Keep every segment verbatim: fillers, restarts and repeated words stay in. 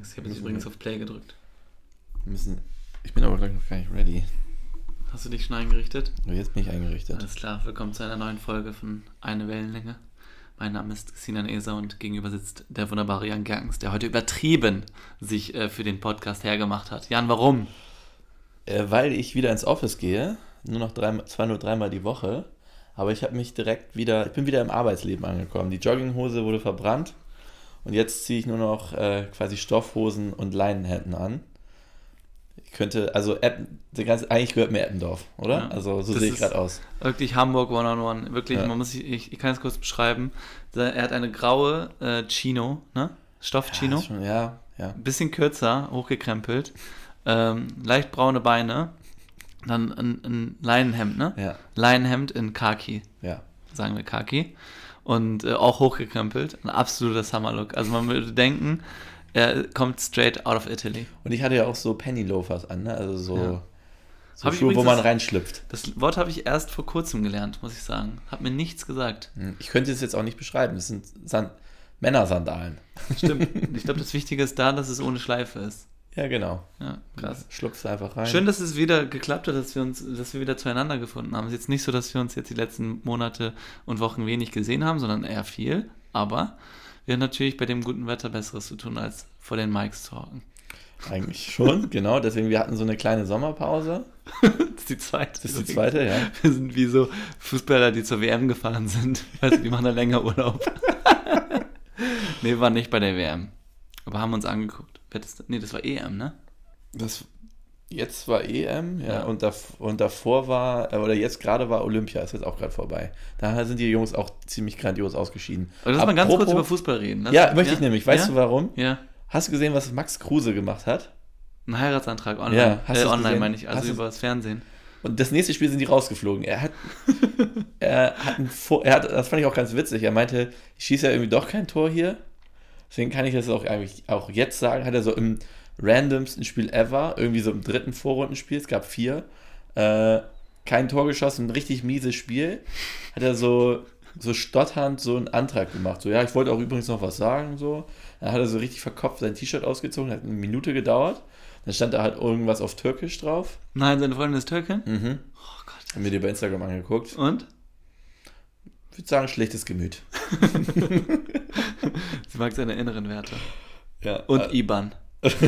nichts. Ich habe jetzt übrigens auf Play gedrückt. Wir müssen, ich bin aber gleich noch gar nicht ready. Hast du dich schon eingerichtet? Jetzt bin ich eingerichtet. Alles klar, willkommen zu einer neuen Folge von Eine Wellenlänge. Mein Name ist Sinan Eser und gegenüber sitzt der wunderbare Jan Gerkens, der heute übertrieben sich äh, für den Podcast hergemacht hat. Jan, warum? Äh, weil ich wieder ins Office gehe, nur noch drei, zwar nur dreimal die Woche, aber ich habe mich direkt wieder, ich bin wieder im Arbeitsleben angekommen. Die Jogginghose wurde verbrannt und jetzt ziehe ich nur noch äh, quasi Stoffhosen und Leinenhemden an. Ich könnte, also Eppen, ganze, eigentlich gehört mir Eppendorf, oder? Ja, also so sehe ich gerade aus. Wirklich Hamburg One-on-One. Wirklich, ja. man muss sich, ich, ich kann es kurz beschreiben. Er hat eine graue äh, Chino, ne? Stoff-Chino. Ja, schon, ja, ja. Ein bisschen kürzer, hochgekrempelt. Ähm, leicht braune Beine. Dann ein, ein Leinenhemd, ne? Ja. Leinenhemd in Khaki. Ja. Sagen wir Khaki. Und äh, auch hochgekrempelt. Ein absoluter Summer-Look. Also man würde denken, er kommt straight out of Italy. Und ich hatte ja auch so Penny-Loafers an, ne? Also so, ja. so Schuhe, wo man das, reinschlüpft. Das Wort habe ich erst vor kurzem gelernt, muss ich sagen. Hat mir nichts gesagt. Ich könnte es jetzt auch nicht beschreiben. Das sind Sand- Männersandalen. Stimmt. Ich glaube, das Wichtige ist da, dass es ohne Schleife ist. Ja, genau. Ja, krass. Schlupfst einfach rein. Schön, dass es wieder geklappt hat, dass wir uns, dass wir wieder zueinander gefunden haben. Es ist jetzt nicht so, dass wir uns jetzt die letzten Monate und Wochen wenig gesehen haben, sondern eher viel. Aber wir haben natürlich bei dem guten Wetter Besseres zu tun, als vor den Mics zu hocken. Eigentlich schon, genau. Deswegen, wir hatten so eine kleine Sommerpause. Das ist die zweite. Das ist die zweite, ja. Wir sind wie so Fußballer, die zur W M gefahren sind. Weißt du, die machen da länger Urlaub. Nee, wir waren nicht bei der W M. Aber haben uns angeguckt. Nee, das war E M, ne? Das, jetzt war E M, ja, ja. Und, dav- und davor war, oder jetzt gerade war Olympia, ist jetzt auch gerade vorbei. Da sind die Jungs auch ziemlich grandios ausgeschieden. Aber lass mal ganz kurz über Fußball reden. Lass ja, mal, möchte ja? ich nämlich. Weißt ja? du warum? Ja. Hast du gesehen, was Max Kruse gemacht hat? Ein Heiratsantrag online. Ja, hast äh, du online gesehen? meine ich, also Hast über das Fernsehen. Und das nächste Spiel sind die rausgeflogen. Er hat, er hat, ein Vor- er hat, das fand ich auch ganz witzig. Er meinte, ich schieße ja irgendwie doch kein Tor hier. Deswegen kann ich das auch eigentlich auch jetzt sagen. Hat er so im randomsten Spiel ever, irgendwie so im dritten Vorrundenspiel, es gab vier, äh, kein Tor geschossen, ein richtig mieses Spiel. Hat er so, so stotternd so einen Antrag gemacht. So, ja, ich wollte auch übrigens noch was sagen. So. Dann hat er so richtig verkopft sein T-Shirt ausgezogen, hat eine Minute gedauert. Dann stand da halt irgendwas auf Türkisch drauf. Nein, seine Freundin ist Türkin? Mhm. Oh Gott. Haben wir dir bei Instagram angeguckt. Und? Ich würde sagen, schlechtes Gemüt. Sie mag seine inneren Werte. Ja. Und äh, I B A N.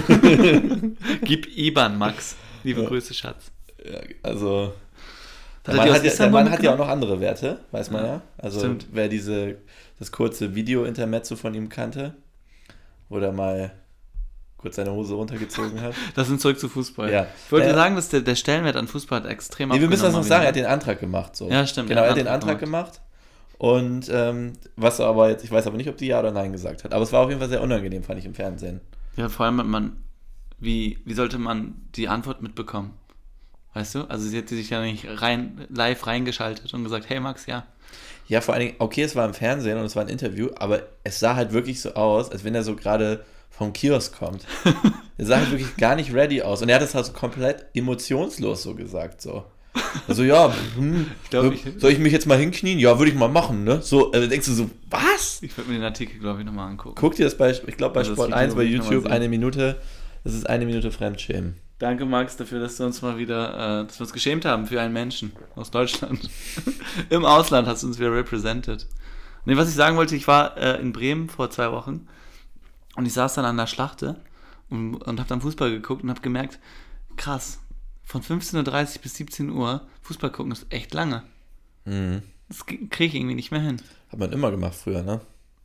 Gib I B A N, Max. Liebe ja. Grüße, Schatz. Ja, also... Hat Der Mann, hat ja, der Mann hat ja auch noch noch andere Werte, weiß man ja. ja. Also Stimmt. wer diese das kurze Video-Intermezzo von ihm kannte, wo er mal kurz seine Hose runtergezogen hat. Das sind zurück zu Fußball. Ja. Ich wollte äh, sagen, dass der, der Stellenwert an Fußball hat extrem Nee, wir müssen das noch abgenommen sagen, er hat wieder. den Antrag gemacht. So. Ja, stimmt. Genau, er hat den Antrag Antrag gemacht. Und ähm, was er aber jetzt, ich weiß aber nicht, ob die Ja oder Nein gesagt hat. Aber es war auf jeden Fall sehr unangenehm, fand ich im Fernsehen. Ja, vor allem, man, wie, wie sollte man die Antwort mitbekommen? Weißt du? Also sie hat sich ja nicht rein, live reingeschaltet und gesagt, hey Max, ja. Ja, vor allen Dingen, okay, es war im Fernsehen und es war ein Interview, aber es sah halt wirklich so aus, als wenn er so gerade vom Kiosk kommt. Er sah halt wirklich gar nicht ready aus. Und er hat das halt so komplett emotionslos so gesagt, so. Also ja, hm, Ich glaub, ich, soll ich mich jetzt mal hinknien? Ja, würde ich mal machen, ne? So, äh, denkst du so, was? Ich würde mir den Artikel, glaube ich, nochmal angucken. Guck dir das bei, ich glaube bei Also das Sport Video eins, bei will ich noch mal YouTube, sehen. eine Minute, das ist eine Minute Fremdschämen. Danke, Max, dafür, dass du uns mal wieder, äh, dass wir uns geschämt haben für einen Menschen aus Deutschland. Im Ausland hast du uns wieder represented. Nee, was ich sagen wollte, ich war äh, in Bremen vor zwei Wochen und ich saß dann an der Schlachte und, und habe dann Fußball geguckt und habe gemerkt, krass, von fünfzehn Uhr dreißig bis siebzehn Uhr Fußball gucken ist echt lange. Mhm. Das kriege ich irgendwie nicht mehr hin. Hat man immer gemacht früher, ne?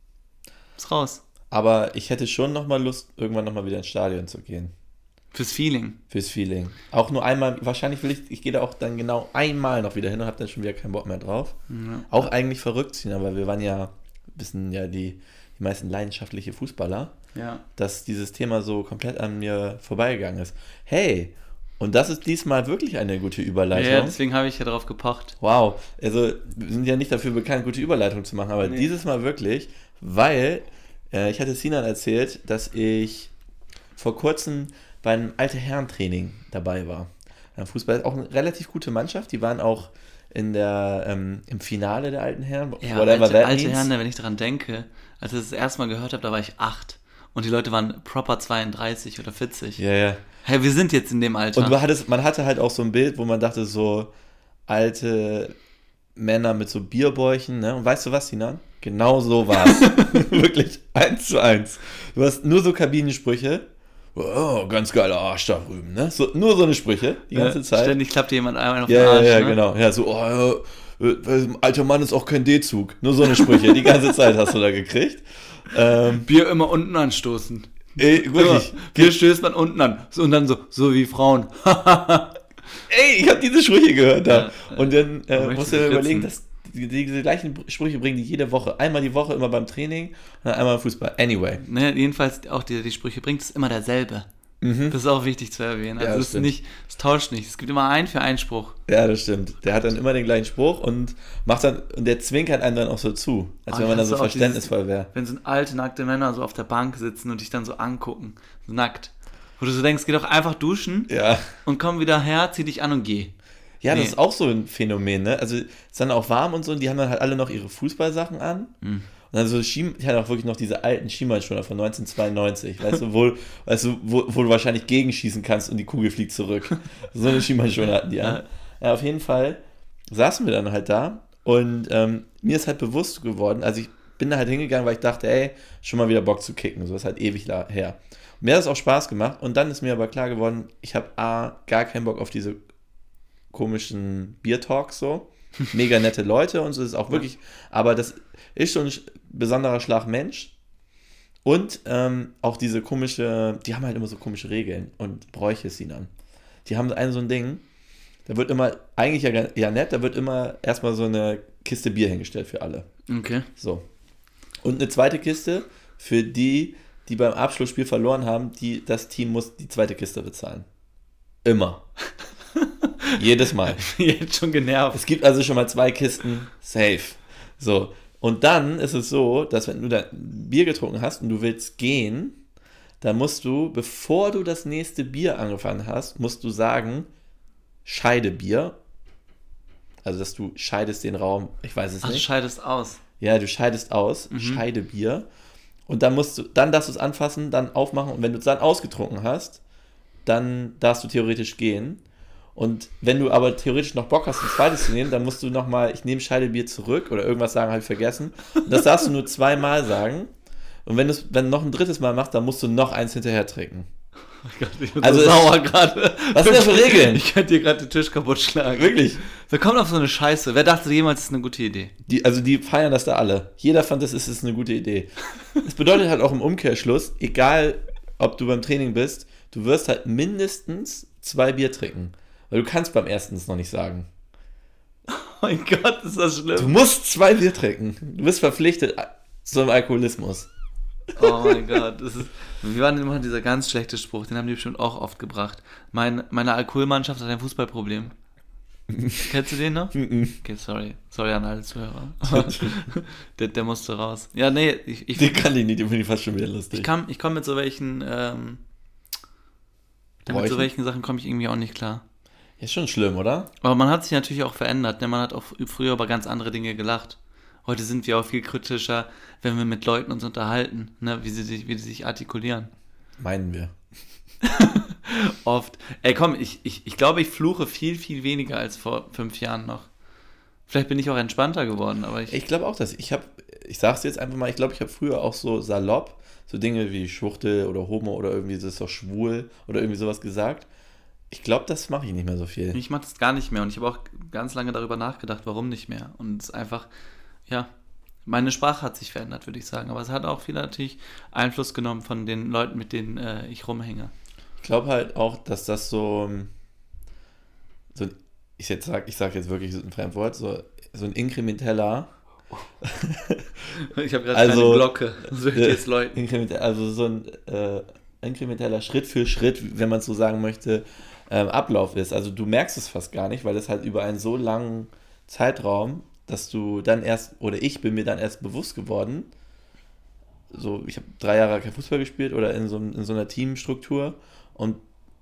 Ist raus. Aber ich hätte schon nochmal Lust, irgendwann nochmal wieder ins Stadion zu gehen. Fürs Feeling. Fürs Feeling. Auch nur einmal, wahrscheinlich will ich, ich gehe da auch dann genau einmal noch wieder hin und habe dann schon wieder keinen Bock mehr drauf. Ja. Auch eigentlich verrückt ziehen, aber wir waren ja, wissen ja die, die meisten leidenschaftliche Fußballer, Ja. dass dieses Thema so komplett an mir vorbeigegangen ist. Hey, und das ist diesmal wirklich eine gute Überleitung. Ja, deswegen habe ich ja drauf gepocht. Wow, also wir sind ja nicht dafür bekannt, gute Überleitung zu machen, aber Nee. dieses Mal wirklich, weil äh, ich hatte Sinan erzählt, dass ich vor kurzem bei einem Alte-Herren-Training dabei war. Ja, Fußball ist auch eine relativ gute Mannschaft, die waren auch in der, ähm, im Finale der Alten Herren. Ja, whatever alte, that alte means. Herren, wenn ich daran denke, als ich das, das erste Mal gehört habe, da war ich acht. und die Leute waren proper zweiunddreißig oder vierzig. Ja, ja. Hey, wir sind jetzt in dem Alter. Und man hatte, man hatte halt auch so ein Bild, wo man dachte, so alte Männer mit so Bierbäuchen, ne? Und weißt du was, Sinan? Genau so war es. Wirklich, eins zu eins. Du hast nur so Kabinensprüche. Oh, ganz geiler Arsch da drüben, ne? So, nur so eine Sprüche, die ganze ja, Zeit. Ständig klappt dir jemand einmal auf ja, den Arsch, Ja, ja, ne? genau. Ja, so, oh, äh, alter Mann ist auch kein D-Zug. Nur so eine Sprüche, die ganze Zeit hast du da gekriegt. Ähm, Bier immer unten anstoßen. ey, wirklich. Immer. Bier stößt man unten an. So, und dann so, so wie Frauen. Ey, ich habe diese Sprüche gehört da. Ja, und dann äh, man musst möchte du dir sich überlegen, ritzen. dass die, die, diese gleichen Sprüche bringen die jede Woche. Einmal die Woche, immer beim Training und dann einmal im Fußball. Anyway. Ne, jedenfalls auch die, die Sprüche bringt es immer derselbe. Mhm. Das ist auch wichtig zu erwähnen. Also Ja, das es ist stimmt. nicht, es tauscht nicht. Es gibt immer einen für einen Spruch. Ja, das stimmt. Der hat dann immer den gleichen Spruch und macht dann, und der zwinkert einem dann auch so zu. Als Oh, wenn man dann hast so du auch verständnisvoll wäre. Wenn so alte, nackte Männer so auf der Bank sitzen und dich dann so angucken. So nackt. Wo du so denkst, geh doch einfach duschen Ja. und komm wieder her, zieh dich an und geh. Ja, Nee. das ist auch so ein Phänomen, ne? Also es ist dann auch warm und so und die haben dann halt alle noch ihre Fußballsachen an. Mhm. Und dann so Ski, ich hatte auch wirklich noch diese alten Schienbeinschoner von neunzehnhundertzweiundneunzig, weißt du, wo, weißt du, wo, wo du wahrscheinlich gegenschießen kannst und die Kugel fliegt zurück. So eine Schienbeinschoner hatten die an. Ja, auf jeden Fall saßen wir dann halt da und ähm, mir ist halt bewusst geworden, also ich bin da halt hingegangen, weil ich dachte, ey, schon mal wieder Bock zu kicken, so ist halt ewig la- her. Und mir hat das auch Spaß gemacht und dann ist mir aber klar geworden, ich habe A, gar keinen Bock auf diese komischen Bier-Talks so. Mega nette Leute und so ist auch wirklich, aber das ist schon ein besonderer Schlag Mensch. Und ähm, auch diese komische, die haben halt immer so komische Regeln und Bräuche sie dann. Die haben ein so ein Ding, da wird immer, eigentlich ja, ja nett, da wird immer erstmal so eine Kiste Bier hingestellt für alle. Okay. So. Und eine zweite Kiste für die, die beim Abschlussspiel verloren haben, die, das Team muss die zweite Kiste bezahlen. Immer. Jedes Mal. Ich bin jetzt schon genervt. Es gibt also schon mal zwei Kisten safe. So. Und dann ist es so, dass wenn du da Bier getrunken hast und du willst gehen, dann musst du, bevor du das nächste Bier angefangen hast, musst du sagen, scheide Bier. Also, dass du scheidest den Raum, ich weiß es Ach, du nicht. scheidest aus. Ja, du scheidest aus, Mhm. scheide Bier. Und dann musst du, dann darfst du es anfassen, dann aufmachen und wenn du es dann ausgetrunken hast, dann darfst du theoretisch gehen. Und wenn du aber theoretisch noch Bock hast, ein zweites zu nehmen, dann musst du nochmal, ich nehme Scheidebier zurück oder irgendwas sagen, habe ich vergessen. Und das darfst du nur zweimal sagen. Und wenn du es wenn du noch ein drittes Mal machst, dann musst du noch eins hinterher trinken. Oh Gott, ich bin Also so es- sauer gerade. Was sind das für Regeln? Ich könnte dir gerade den Tisch kaputt schlagen. Wirklich. Wer kommt auf so eine Scheiße? Wer dachte jemals, das ist eine gute Idee? Die, also die feiern das da alle. Jeder fand, das ist, ist eine gute Idee. Das bedeutet halt auch im Umkehrschluss, egal ob du beim Training bist, du wirst halt mindestens zwei Bier trinken. Weil du kannst beim ersten es noch nicht sagen. Oh mein Gott, ist das Du schlimm. musst zwei Bier trinken. Du bist verpflichtet zum Alkoholismus. Oh mein Gott. Das ist, wie war denn immer dieser ganz schlechte Spruch? Den haben die bestimmt auch oft gebracht. Mein, meine Alkoholmannschaft hat ein Fußballproblem. Kennst du den noch? Okay, sorry. Sorry an alle Zuhörer. der, der musste raus. Ja, nee, ich, ich, Den kann ich nicht, den finde ich fast schon wieder lustig. ich, kann, ich komme mit so welchen, ähm, mit Bräuchen? so welchen Sachen komme ich irgendwie auch nicht klar. Ja, ist schon schlimm, oder? Aber man hat sich natürlich auch verändert. Ne? Man hat auch früher über ganz andere Dinge gelacht. Heute sind wir auch viel kritischer, wenn wir mit Leuten uns unterhalten, ne? wie sie sich, wie sie sich artikulieren. Meinen wir. Oft. Ey, komm, ich, ich, ich glaube, ich fluche viel, viel weniger als vor fünf Jahren noch. Vielleicht bin ich auch entspannter geworden, aber ich... Ich glaube auch, dass ich habe, ich sag's jetzt einfach mal, ich glaube, ich habe früher auch so salopp, so Dinge wie Schwuchtel oder Homo oder irgendwie, das ist doch schwul oder irgendwie sowas gesagt. Ich glaube, das mache ich nicht mehr so viel. Ich mache das gar nicht mehr und ich habe auch ganz lange darüber nachgedacht, warum nicht mehr. Und es ist einfach, ja, meine Sprache hat sich verändert, würde ich sagen. Aber es hat auch viel natürlich Einfluss genommen von den Leuten, mit denen äh, ich rumhänge. Ich glaube halt auch, dass das so, so ich jetzt sag, ich sage jetzt wirklich so ein Fremdwort, so, so ein inkrementeller, Ich habe gerade Also, eine Glocke. Das wird jetzt Leuten. inkrement- also so ein äh, inkrementeller Schritt für Schritt, wenn man so sagen möchte, ähm, Ablauf ist. Also du merkst es fast gar nicht, weil es halt über einen so langen Zeitraum, dass du dann erst, oder ich bin mir dann erst bewusst geworden, so, ich habe drei Jahre kein Fußball gespielt oder in so, in so einer Teamstruktur und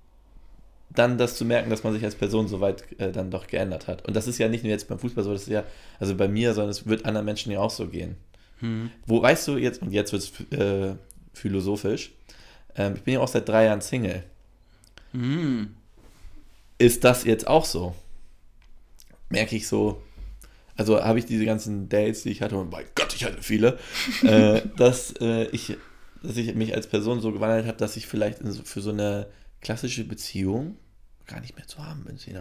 dann das zu merken, dass man sich als Person so weit äh, dann doch geändert hat. Und das ist ja nicht nur jetzt beim Fußball so, das ist ja, also bei mir, sondern es wird anderen Menschen ja auch so gehen. Hm. Wo weißt du jetzt, und jetzt wird es äh, philosophisch. Ähm, ich bin ja auch seit drei Jahren Single. Mm. Ist das jetzt auch so? Merke ich so, also habe ich diese ganzen Dates, die ich hatte, und mein Gott, ich hatte viele, äh, dass, äh, ich, dass ich mich als Person so gewandelt habe, dass ich vielleicht in so, für so eine klassische Beziehung gar nicht mehr zu haben bin, Sinan.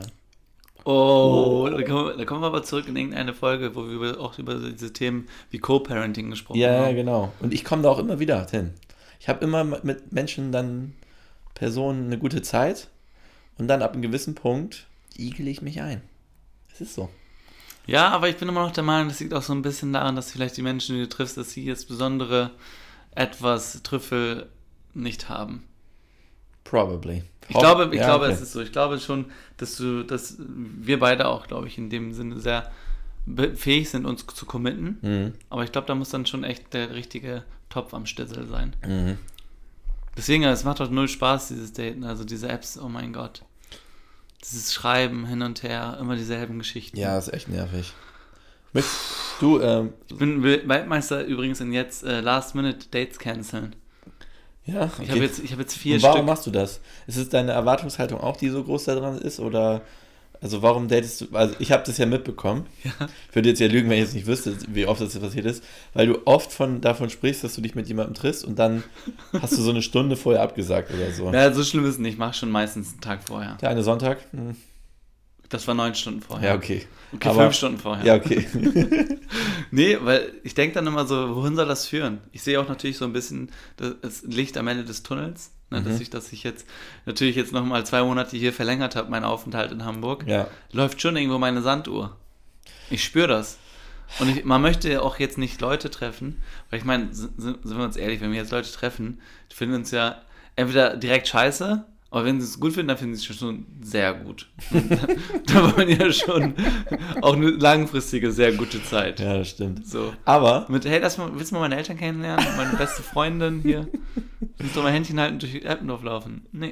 Oh, da kommen, wir, da kommen wir aber zurück in irgendeine Folge, wo wir über, auch über diese Themen wie Co-Parenting gesprochen Ja, ja, haben. genau. Und ich komme da auch immer wieder hin. Ich habe immer mit Menschen dann, Personen eine gute Zeit und dann ab einem gewissen Punkt igel ich mich ein. Es ist so. Ja, aber ich bin immer noch der Meinung, das liegt auch so ein bisschen daran, dass vielleicht die Menschen, die du triffst, dass sie jetzt besondere etwas Trüffel nicht haben. Probably. Ich glaube, ich ja, glaube, okay. es ist so. Ich glaube schon, dass du, dass wir beide auch, glaube ich, in dem Sinne sehr fähig sind, uns zu committen. Mhm. Aber ich glaube, da muss dann schon echt der richtige Topf am Stissel sein. Mhm. Deswegen, es macht doch null Spaß, dieses Daten, also diese Apps, oh mein Gott. Dieses Schreiben hin und her, immer dieselben Geschichten. Ja, ist echt nervig. Möchtest du, ähm, Ich bin Weltmeister übrigens in jetzt äh, Last-Minute-Dates canceln. ja, okay. Ich habe jetzt, ich hab jetzt vier Und warum Stück. machst du das? Ist es deine Erwartungshaltung auch, die so groß daran ist? Oder, also warum datest du, also ich habe das ja mitbekommen. Ja. Ich würde jetzt ja lügen, wenn ich jetzt nicht wüsste, wie oft das passiert ist, weil du oft von, davon sprichst, dass du dich mit jemandem triffst und dann hast du so eine Stunde vorher abgesagt oder so. Ja, so schlimm ist es nicht. Ich mache schon meistens einen Tag vorher. Der eine Sonntag? Hm. Das war neun Stunden vorher. Ja, okay. Okay, Aber- fünf Stunden vorher. Ja, okay. Nee, weil ich denke dann immer so, wohin soll das führen? Ich sehe auch natürlich so ein bisschen das, das Licht am Ende des Tunnels. Ne, Mhm. dass, ich, dass ich jetzt natürlich jetzt nochmal zwei Monate hier verlängert habe, meinen Aufenthalt in Hamburg. Ja. Läuft schon irgendwo meine Sanduhr. Ich spüre das. Und ich, man möchte ja auch jetzt nicht Leute treffen, weil ich meine, sind, sind wir uns ehrlich, wenn wir jetzt Leute treffen, die finden uns ja entweder direkt scheiße, aber wenn sie es gut finden, dann finden sie es schon sehr gut. Da wollen ja schon auch eine langfristige, sehr gute Zeit. Ja, das stimmt. So. Aber, Mit, hey, lass mal, willst du mal meine Eltern kennenlernen? Meine beste Freundin hier. Willst du mal Händchen halten durch Eppendorf laufen? Nee.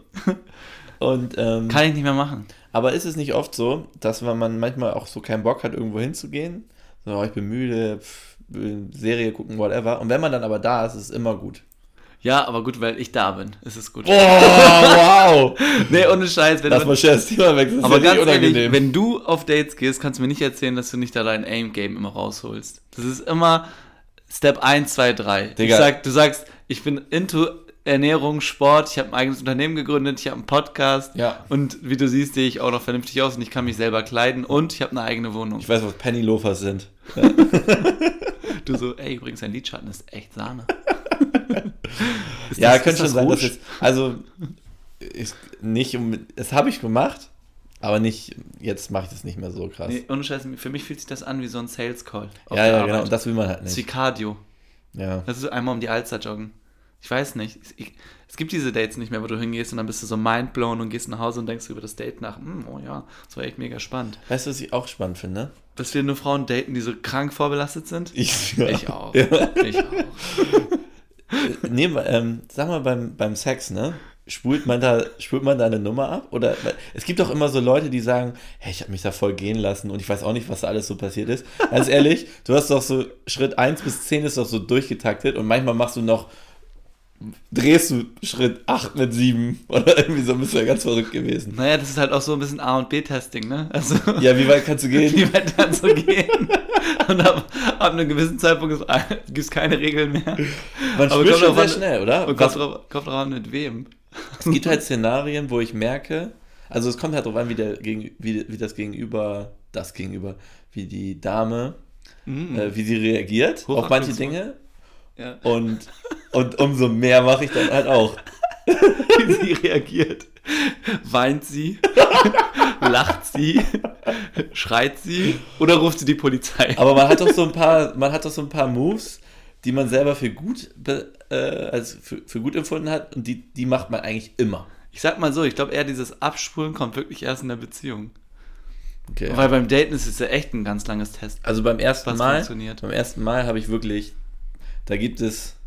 und, ähm, Kann ich nicht mehr machen. aber ist es nicht oft so, dass man man manchmal auch so keinen Bock hat, irgendwo hinzugehen? So, oh, ich bin müde, pff, will Serie gucken, whatever. Und wenn man dann aber da ist, ist es immer gut. Ja, aber gut, weil ich da bin. Ist es gut. Oh, wow! Nee, ohne Scheiß. Wenn Lass du, mal schnell das Thema weg, das ist aber ja ganz nicht ehrlich, unangenehm. wenn du auf Dates gehst, kannst du mir nicht erzählen, dass du nicht da dein Aim-Game immer rausholst. Das ist immer Step eins, zwei, drei. Digga. Ich sag, du sagst, ich bin into Ernährung, Sport, ich habe ein eigenes Unternehmen gegründet, ich habe einen Podcast Ja. und wie du siehst, sehe ich auch noch vernünftig aus und ich kann mich selber kleiden und ich habe eine eigene Wohnung. Ich weiß, was Penny-Loafers sind. Du so, ey, übrigens, dein Lidschatten ist echt Sahne. Ist Ja, das- könnte ist schon das sein, dass Rouge? jetzt, also, ich, nicht um, das habe ich gemacht, aber nicht, jetzt mache ich das nicht mehr so krass. Nee, ohne Scheiß, für mich fühlt sich das an wie so ein Sales Call. auf ja, der ja, Arbeit. genau, und das will man halt Das ist wie nicht. Cardio. Ja. Das ist so einmal um die Alster joggen. Ich weiß nicht. Ich, es gibt diese Dates nicht mehr, wo du hingehst und dann bist du so mindblown und gehst nach Hause und denkst über das Date nach. Hm, oh ja, das war echt mega spannend. Weißt du, was ich auch spannend finde? Dass wir nur Frauen daten, die so krank vorbelastet sind? Ich, ja. Ich auch. Ja. Ich auch. Nee, ähm, sag mal, beim, beim Sex, ne? Spult man da, spult man da eine Nummer ab? Oder weil es gibt doch immer so Leute, die sagen, hey, ich habe mich da voll gehen lassen und ich weiß auch nicht, was da alles so passiert ist. Ganz ehrlich, du hast doch so Schritt eins bis zehn ist doch so durchgetaktet und manchmal machst du noch, drehst du Schritt acht mit sieben oder irgendwie so, bist du ja ganz verrückt gewesen. Naja, das ist halt auch so ein bisschen A und B-Testing, ne? Also, Ja, wie weit kannst du gehen? wie weit kannst du gehen? Und ab, ab einem gewissen Zeitpunkt gibt es keine Regeln mehr. Man Aber spürt kommt schon drauf sehr an- schnell, oder? Und Was, kommt drauf, kommt drauf an, mit wem. es gibt halt Szenarien, wo ich merke, also es kommt halt drauf an, wie, der, gegen, wie, wie das Gegenüber, das Gegenüber, wie die Dame, Mm. äh, wie sie reagiert auf manche Hochachtungsvoll. Dinge. Ja. Und, und umso mehr mache ich dann halt auch. Wie sie reagiert. Weint sie? Lacht sie? Schreit sie? Oder ruft sie die Polizei? Aber man hat doch so ein paar, man hat doch so ein paar Moves, die man selber für gut, be- äh, also für, für gut empfunden hat und die, die macht man eigentlich immer. Ich sag mal so, ich glaube eher dieses Abspulen kommt wirklich erst in der Beziehung. Okay. Weil beim Daten ist es ja echt ein ganz langes Test. Also beim ersten Was Mal, funktioniert. beim ersten Mal habe ich wirklich, da gibt es,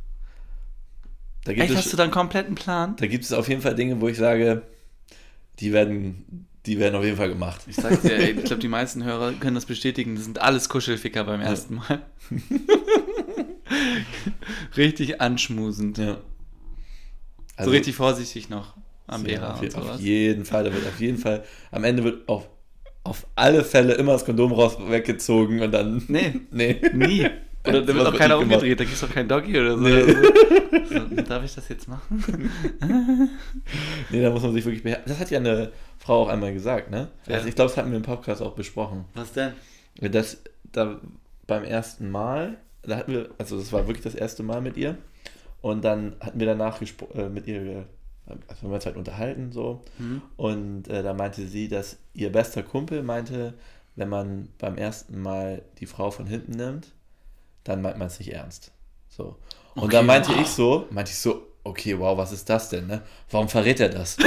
da gibt Echt, es, hast du da einen kompletten Plan? da gibt es auf jeden Fall Dinge, wo ich sage, die werden, die werden auf jeden Fall gemacht. Ich sag's dir, ey, ich glaube, die meisten Hörer können das bestätigen. Das sind alles Kuschelficker beim ersten Mal. Richtig anschmusend. Ja. So richtig vorsichtig noch am B H ja, auf, und sowas. Auf jeden Fall, da wird auf jeden Fall, am Ende wird auf, auf alle Fälle immer das Kondom raus weggezogen und dann... Nee, nee. nie. Oder da wird auch keiner umgedreht, da gibt es auch kein Doggy oder so. Nee. so. Darf ich das jetzt machen? Nee, da muss man sich wirklich beherrschen. Das hat ja eine Frau auch einmal gesagt, ne? Ja. Also ich glaube, das hatten wir im Podcast auch besprochen. Was denn? Das, da beim ersten Mal, da hatten wir, also das war wirklich das erste Mal mit ihr und dann hatten wir danach gespro- äh, mit ihr, also wir haben uns halt unterhalten so Mhm. und äh, da meinte sie, dass ihr bester Kumpel meinte, wenn man beim ersten Mal die Frau von hinten nimmt, dann meint man es nicht ernst. So. Und Okay, dann meinte wow. ich so, meinte ich so, okay, wow, was ist das denn, ne? Warum verrät er das?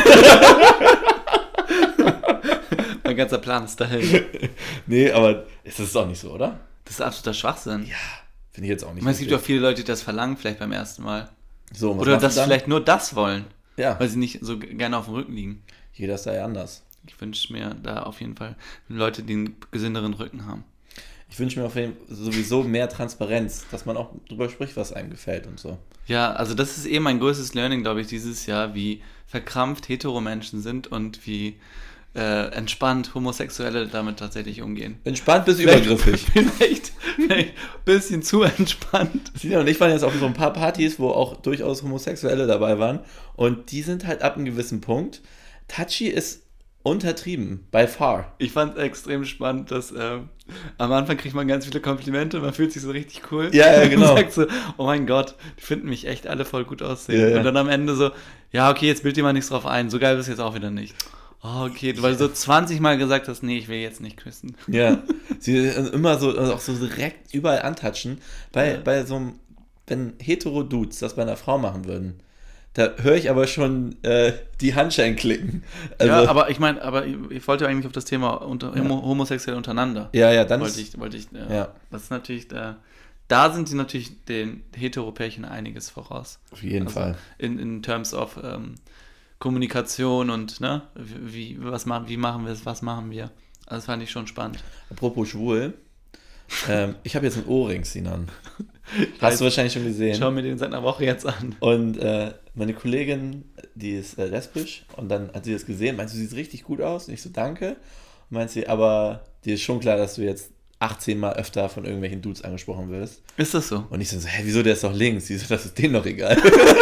Mein ganzer Plan ist dahin. Nee, aber ist das auch nicht so, oder? Das ist absoluter Schwachsinn. Ja, finde ich jetzt auch nicht. Ich meine, es gibt ja auch wirklich. viele Leute, die das verlangen, vielleicht beim ersten Mal. So, was Oder machst du dass sie dann? vielleicht nur das wollen, Ja, weil sie nicht so g- gerne auf dem Rücken liegen. jeder ist da ja anders. Ich wünsche mir da auf jeden Fall Leute, die einen gesünderen Rücken haben. Ich wünsche mir auf jeden Fall sowieso mehr Transparenz, dass man auch drüber spricht, was einem gefällt und so. Ja, also das ist eh mein größtes Learning, glaube ich, dieses Jahr, wie verkrampft Hetero-Menschen sind und wie äh, entspannt Homosexuelle damit tatsächlich umgehen. Entspannt bis übergriffig. Vielleicht, vielleicht ein bisschen zu entspannt. Sina und ich waren jetzt auf so ein paar Partys, wo auch durchaus Homosexuelle dabei waren und die sind halt ab einem gewissen Punkt. Touchy ist untertrieben, by far. Ich fand es extrem spannend, dass ähm, am Anfang kriegt man ganz viele Komplimente, man fühlt sich so richtig cool. Ja, ja, genau. Und sagt so, oh mein Gott, die finden mich echt alle voll gut aussehen. Ja, ja. Und dann am Ende so, ja, okay, jetzt bild dir mal nichts drauf ein, so geil bist du jetzt auch wieder nicht. Oh, okay, weil du so zwanzig Mal gesagt hast, nee, ich will jetzt nicht küssen. Ja, sie immer so, also auch so direkt überall antatschen. Bei, Ja. bei so einem, wenn Hetero-Dudes das bei einer Frau machen würden, da höre ich aber schon äh, die Handschellen klicken. Also, ja, aber ich meine, aber ich, ich wollte eigentlich auf das Thema unter, Ja. homo- homosexuell untereinander. ja, ja, dann wollte ist, ich, wollte ich, äh, ja. das ist natürlich, da, da sind sie natürlich den Hetero-Pärchen einiges voraus. auf jeden Also Fall. In, in terms of ähm, Kommunikation und, ne, wie, was machen, wie machen wir es, was machen wir. Also das fand ich schon spannend. Apropos schwul, ähm, ich habe jetzt einen Ohrring, Sinan. weiß. Hast du wahrscheinlich schon gesehen. Schau mir den seit einer Woche jetzt an. Und äh, meine Kollegin, die ist äh, lesbisch und dann hat sie das gesehen, meinte, du siehst richtig gut aus. Und ich so, danke. Und meint sie, aber dir ist schon klar, dass du jetzt achtzehn Mal öfter von irgendwelchen Dudes angesprochen wirst. Ist das so? Und ich so, hä, wieso, der ist doch links? Sie so, das ist denen doch egal.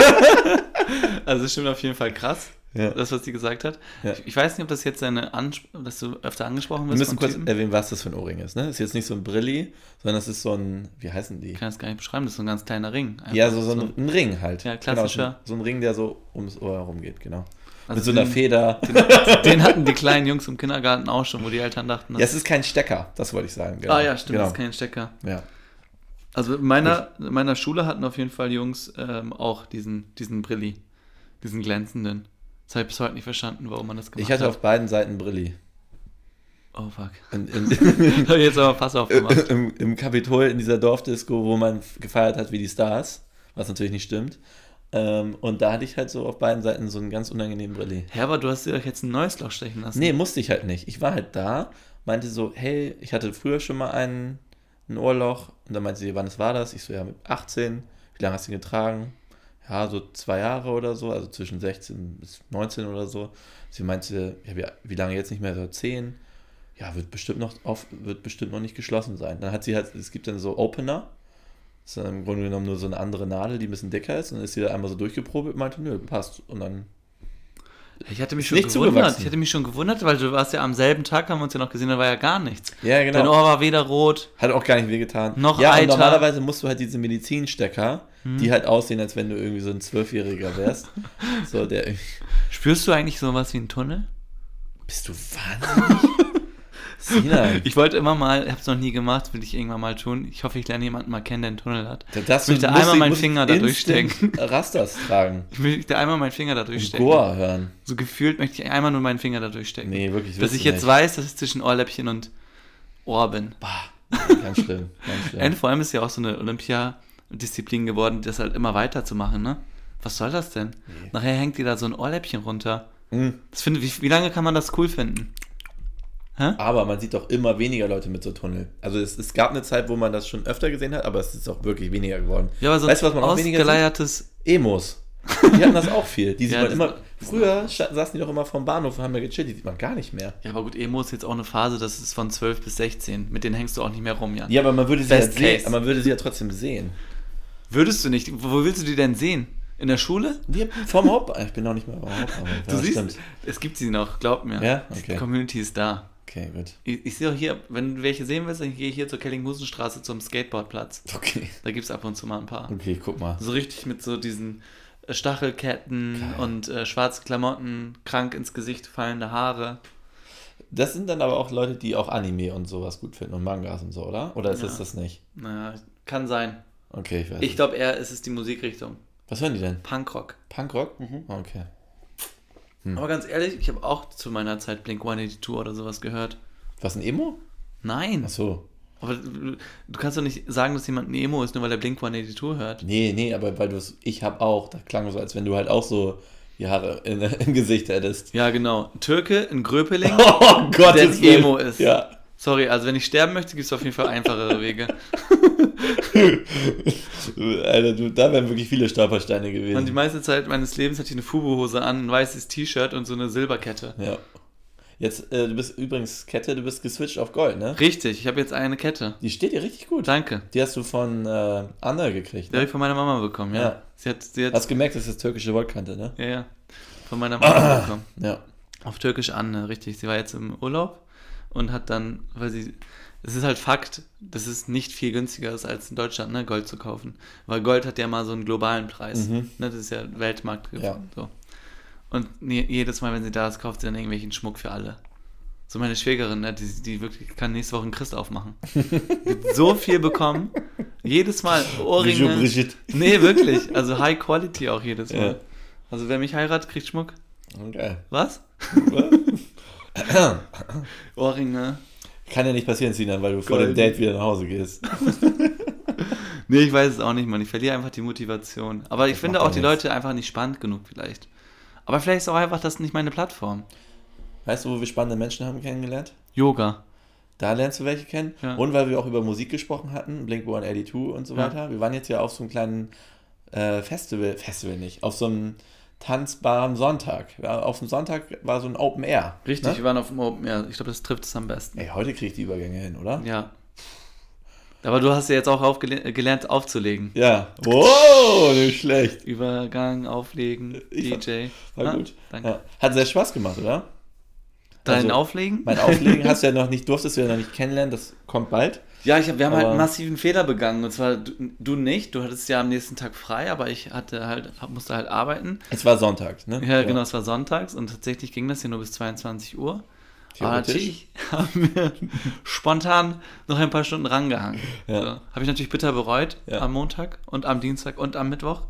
Also das stimmt auf jeden Fall krass, Ja. das, was sie gesagt hat. Ja. Ich, ich weiß nicht, ob das jetzt deine Ansp- dass du öfter angesprochen Wir wirst müssen von kurz Typen. erwähnen, was das für ein Ohrring ist. Ne? Ist jetzt nicht so ein Brilli, sondern es ist so ein, wie heißen die? Ich kann das gar nicht beschreiben, das ist so ein ganz kleiner Ring. Einfach Ja, so, so ein, ein Ring halt. Ja, klassischer. Genau, so, ein, so ein Ring, der so ums Ohr herum geht, genau. Also Mit so einer den- Feder. Den hatten die kleinen Jungs im Kindergarten auch schon, wo die Eltern dachten, Ja, es ist kein Stecker, das wollte ich sagen. Genau. ah ja, stimmt, genau. das ist kein Stecker. Ja. Also in meiner, in meiner Schule hatten auf jeden Fall Jungs ähm, auch diesen, diesen Brilli, diesen glänzenden. Das habe ich bis heute nicht verstanden, warum man das gemacht Ich hatte hat. auf beiden Seiten Brilli. Oh fuck. Und in, Hab ich jetzt aber Pass aufgemacht. im, Im Kapitol, in dieser Dorfdisco, wo man gefeiert hat wie die Stars, was natürlich nicht stimmt. Ähm, und da hatte ich halt so auf beiden Seiten so einen ganz unangenehmen Brilli. Hä, aber du hast dir doch jetzt ein neues Loch stechen lassen. Nee, musste ich halt nicht. Ich war halt da, meinte so, hey, ich hatte früher schon mal einen, ein Ohrloch. Und dann meinte sie, wann war das? Ich so, ja, mit achtzehn. Wie lange hast du ihn getragen? Ja, so zwei Jahre oder so, also zwischen sechzehn bis neunzehn oder so. Sie meinte, ja, wie, wie lange jetzt nicht mehr? So zehn. Ja, wird bestimmt noch auf, wird bestimmt noch nicht geschlossen sein. Dann hat sie halt, es gibt dann so Opener. Das ist dann im Grunde genommen nur so eine andere Nadel, die ein bisschen dicker ist. Und dann ist sie da einmal so durchgeprobt und meinte, nö, passt. Und dann, Ich hatte mich Ist schon nicht gewundert. zugewachsen. Ich hatte mich schon gewundert, weil du warst ja am selben Tag, haben wir uns ja noch gesehen, da war ja gar nichts. ja, Dein genau. Ohr war weder rot. Hat auch gar nicht wehgetan. Noch ja, und Eiter. normalerweise musst du halt diese Medizinstecker, die halt aussehen, als wenn du irgendwie so ein Zwölfjähriger wärst. So, der. Spürst du eigentlich sowas wie einen Tunnel? Bist du wahnsinnig? Sina, Ich wollte immer mal, ich habe es noch nie gemacht, will ich irgendwann mal tun. Ich hoffe, ich lerne jemanden mal kennen, der einen Tunnel hat. das Ich möchte muss einmal meinen muss Finger da instant durchstecken. Rasters tragen. Ich möchte einmal meinen Finger da Und durchstecken. Goa hören. So gefühlt möchte ich einmal nur meinen Finger da durchstecken. Nee, wirklich. Dass willst ich du jetzt nicht. weiß, dass ich zwischen Ohrläppchen und Ohr bin. Ganz schlimm. Ganz schlimm. Und vor allem ist ja auch so eine Olympiadisziplin geworden, das halt immer weiterzumachen, ne? Was soll das denn? Nee. Nachher hängt dir da so ein Ohrläppchen runter. Hm. Das finde, wie, wie lange kann man das cool finden? Hä? Aber man sieht doch immer weniger Leute mit so Tunnel. Also es, es gab eine Zeit, wo man das schon öfter gesehen hat, aber es ist auch wirklich weniger geworden. Ja, aber so weißt du, was ein man auch weniger sieht? ausgeleiertes... Emos. Die hatten das auch viel. Die sieht Ja, man das- immer. Früher sta- saßen die doch immer vom Bahnhof und haben da gechillt. Die sieht man gar nicht mehr. Ja, aber gut, Emo ist jetzt auch eine Phase, das ist von zwölf bis sechzehn. Mit denen hängst du auch nicht mehr rum, Jan. Ja, aber man würde sie ja Best sehen. case. Aber man würde sie ja trotzdem sehen. Würdest du nicht? Wo willst du die denn sehen? In der Schule? Die vom Haupt. Ich bin noch nicht mal vom Hauptbahnhof. Du Ja, siehst, stimmt. es gibt sie noch, glaub mir. Ja? Die Okay. Community ist da. Okay, gut. Ich, ich sehe auch hier, wenn du welche sehen willst, dann gehe ich hier zur Kellinghusenstraße zum Skateboardplatz. Okay. Da gibt es ab und zu mal ein paar. Okay, guck mal. So richtig mit so diesen äh, Stachelketten Geil. und äh, schwarze Klamotten, krank ins Gesicht fallende Haare. Das sind dann aber auch Leute, die auch Anime und sowas gut finden und Mangas und so, oder? Oder ist Ja. es das nicht? Naja, kann sein. Okay, ich weiß Ich nicht. glaube eher, es ist die Musikrichtung. Was hören die denn? Punkrock. Punkrock? Mhm. Okay. Hm. Aber ganz ehrlich, ich habe auch zu meiner Zeit Blink hundertzweiundachtzig oder sowas gehört. Was, ein Emo? Nein. Ach so. Aber du, du kannst doch nicht sagen, dass jemand ein Emo ist, nur weil er Blink hundertzweiundachtzig hört. Nee, nee, aber weil du es, ich hab auch, das klang so, als wenn du halt auch so die Haare in, im Gesicht hättest. Ja, genau. Ein Türke in Gröpeling, Oh Gott, der ein Emo ist. Ja. Sorry, also wenn ich sterben möchte, gibt es auf jeden Fall einfachere Wege. Alter, du, da wären wirklich viele Stolpersteine gewesen. Und die meiste Zeit meines Lebens hatte ich eine Fubu-Hose an, ein weißes T-Shirt und so eine Silberkette. ja. Jetzt, äh, du bist übrigens Kette, du bist geswitcht auf Gold, ne? Richtig, ich habe jetzt eine Kette. Die steht dir richtig gut. Danke. Die hast du von äh, Anna gekriegt, Die habe ne? ich von meiner Mama bekommen, ja. Ja. Sie hat, sie hat, Hast gemerkt, das ist türkische Wollkante, ne? ja, ja. Von meiner Mama bekommen. Ja. Auf Türkisch Anne, richtig. Sie war jetzt im Urlaub und hat dann, weil sie, es ist halt Fakt, dass es nicht viel günstiger ist, als in Deutschland, ne, Gold zu kaufen. Weil Gold hat ja mal so einen globalen Preis. Mhm. Ne, das ist ja Weltmarkt. Ja. So. Und je- jedes Mal, wenn sie da ist, kauft sie dann irgendwelchen Schmuck für alle. So meine Schwägerin, ne, die, die wirklich kann nächste Woche einen Christ aufmachen. Die hat so viel bekommen. Jedes Mal Bijou Ohrringe. Brigitte. Nee, wirklich. Also High Quality auch jedes Mal. Ja. Also wer mich heiratet, kriegt Schmuck. Okay. Was? Ohrringe. Kann ja nicht passieren, Sinan, weil du vor Golden. dem Date wieder nach Hause gehst. Nee, ich weiß es auch nicht, Mann. Ich verliere einfach die Motivation. Aber ich Das finde macht auch doch die nichts. Leute einfach nicht spannend genug vielleicht. Aber vielleicht ist auch einfach das nicht meine Plattform. Weißt du, wo wir spannende Menschen haben kennengelernt? Yoga. Da lernst du welche kennen. Ja. Und weil wir auch über Musik gesprochen hatten, Blink hundertzweiundachtzig und so Ja. weiter. Wir waren jetzt ja auf so einem kleinen äh, Festival, Festival nicht, auf so einem tanzbaren Sonntag. Ja, auf dem Sonntag war so ein Open Air. Richtig, Ne? wir waren auf dem Open Air. Ich glaube, das trifft es am besten. Ey, heute krieg ich die Übergänge hin, oder? Ja. Aber du hast ja jetzt auch aufgele- gelernt aufzulegen. Ja. Wow, nicht schlecht. Übergang, Auflegen, Ich D J. War Ah, gut. Danke. Ja. Hat sehr Spaß gemacht, oder? Dein Also, Auflegen? Mein Auflegen hast du ja noch nicht, durftest du ja noch nicht kennenlernen, das kommt bald. Ja, ich hab, wir haben halt Aber- einen massiven Fehler begangen. Und zwar du, du nicht. Du hattest ja am nächsten Tag frei, aber ich hatte halt, musste halt arbeiten. Es war Sonntag, ne? Ja, genau, es war sonntags und tatsächlich ging das hier nur bis zweiundzwanzig Uhr. Aber Theoretisch. natürlich haben wir spontan noch ein paar Stunden rangehangen. Ja. So. Habe ich natürlich bitter bereut Ja. am Montag und am Dienstag und am Mittwoch.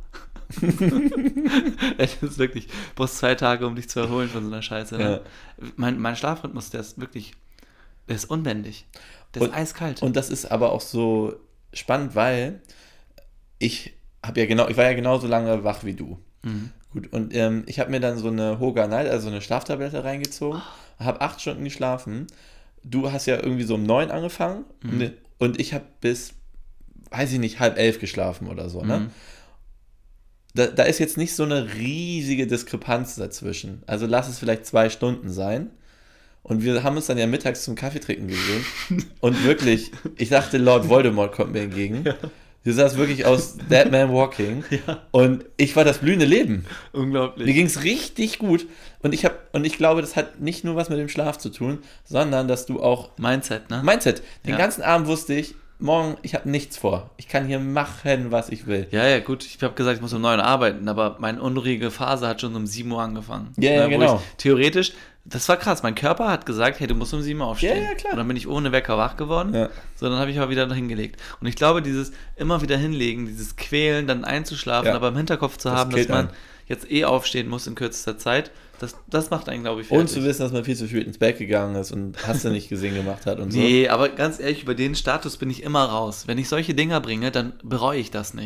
Es ist wirklich, du brauchst zwei Tage, um dich zu erholen von so einer Scheiße. Ne? Mein, mein Schlafrhythmus, der ist wirklich, der ist unbändig. Der ist Und- eiskalt. Und das ist aber auch so spannend, weil ich habe ja genau, ich war ja genauso lange wach wie du. Mhm. Gut, und ähm, ich habe mir dann so eine Hoga Night, also eine Schlaftablette reingezogen, Oh. habe acht Stunden geschlafen. Du hast ja irgendwie so um neun angefangen Mhm. und, und ich habe bis, weiß ich nicht, halb elf geschlafen oder so, ne? Mhm. Da, da ist jetzt nicht so eine riesige Diskrepanz dazwischen. Also lass es vielleicht zwei Stunden sein. Und wir haben uns dann ja mittags zum Kaffee trinken gesehen. Und wirklich, ich dachte, Lord Voldemort kommt mir entgegen. Ja. Du sahst wirklich aus Dead Man Walking. Ja. Und ich war das blühende Leben. Mir Unglaublich. ging es richtig gut. Und ich, hab, und ich glaube, das hat nicht nur was mit dem Schlaf zu tun, sondern dass du auch Mindset, ne? Mindset. Den Ja. ganzen Abend wusste ich, morgen, ich habe nichts vor. Ich kann hier machen, was ich will. Ja, ja, gut. Ich habe gesagt, ich muss um neun arbeiten, aber meine unruhige Phase hat schon um sieben Uhr angefangen. Ja, ja, wo genau. Ich, theoretisch, das war krass. Mein Körper hat gesagt, hey, du musst um sieben Uhr aufstehen. Ja, ja, klar. Und dann bin ich ohne Wecker wach geworden. Ja. So, dann habe ich aber wieder hingelegt. Und ich glaube, dieses immer wieder hinlegen, dieses Quälen, dann einzuschlafen, Ja. aber im Hinterkopf zu Das haben, dass killt man einen. jetzt eh aufstehen muss in kürzester Zeit, das, das macht einen, glaube ich, Und fertig. zu wissen, dass man viel zu spät ins Bett gegangen ist und hast du nicht gesehen gemacht hat und so. Nee, aber ganz ehrlich, über den Status bin ich immer raus. Wenn ich solche Dinger bringe, dann bereue ich das nicht.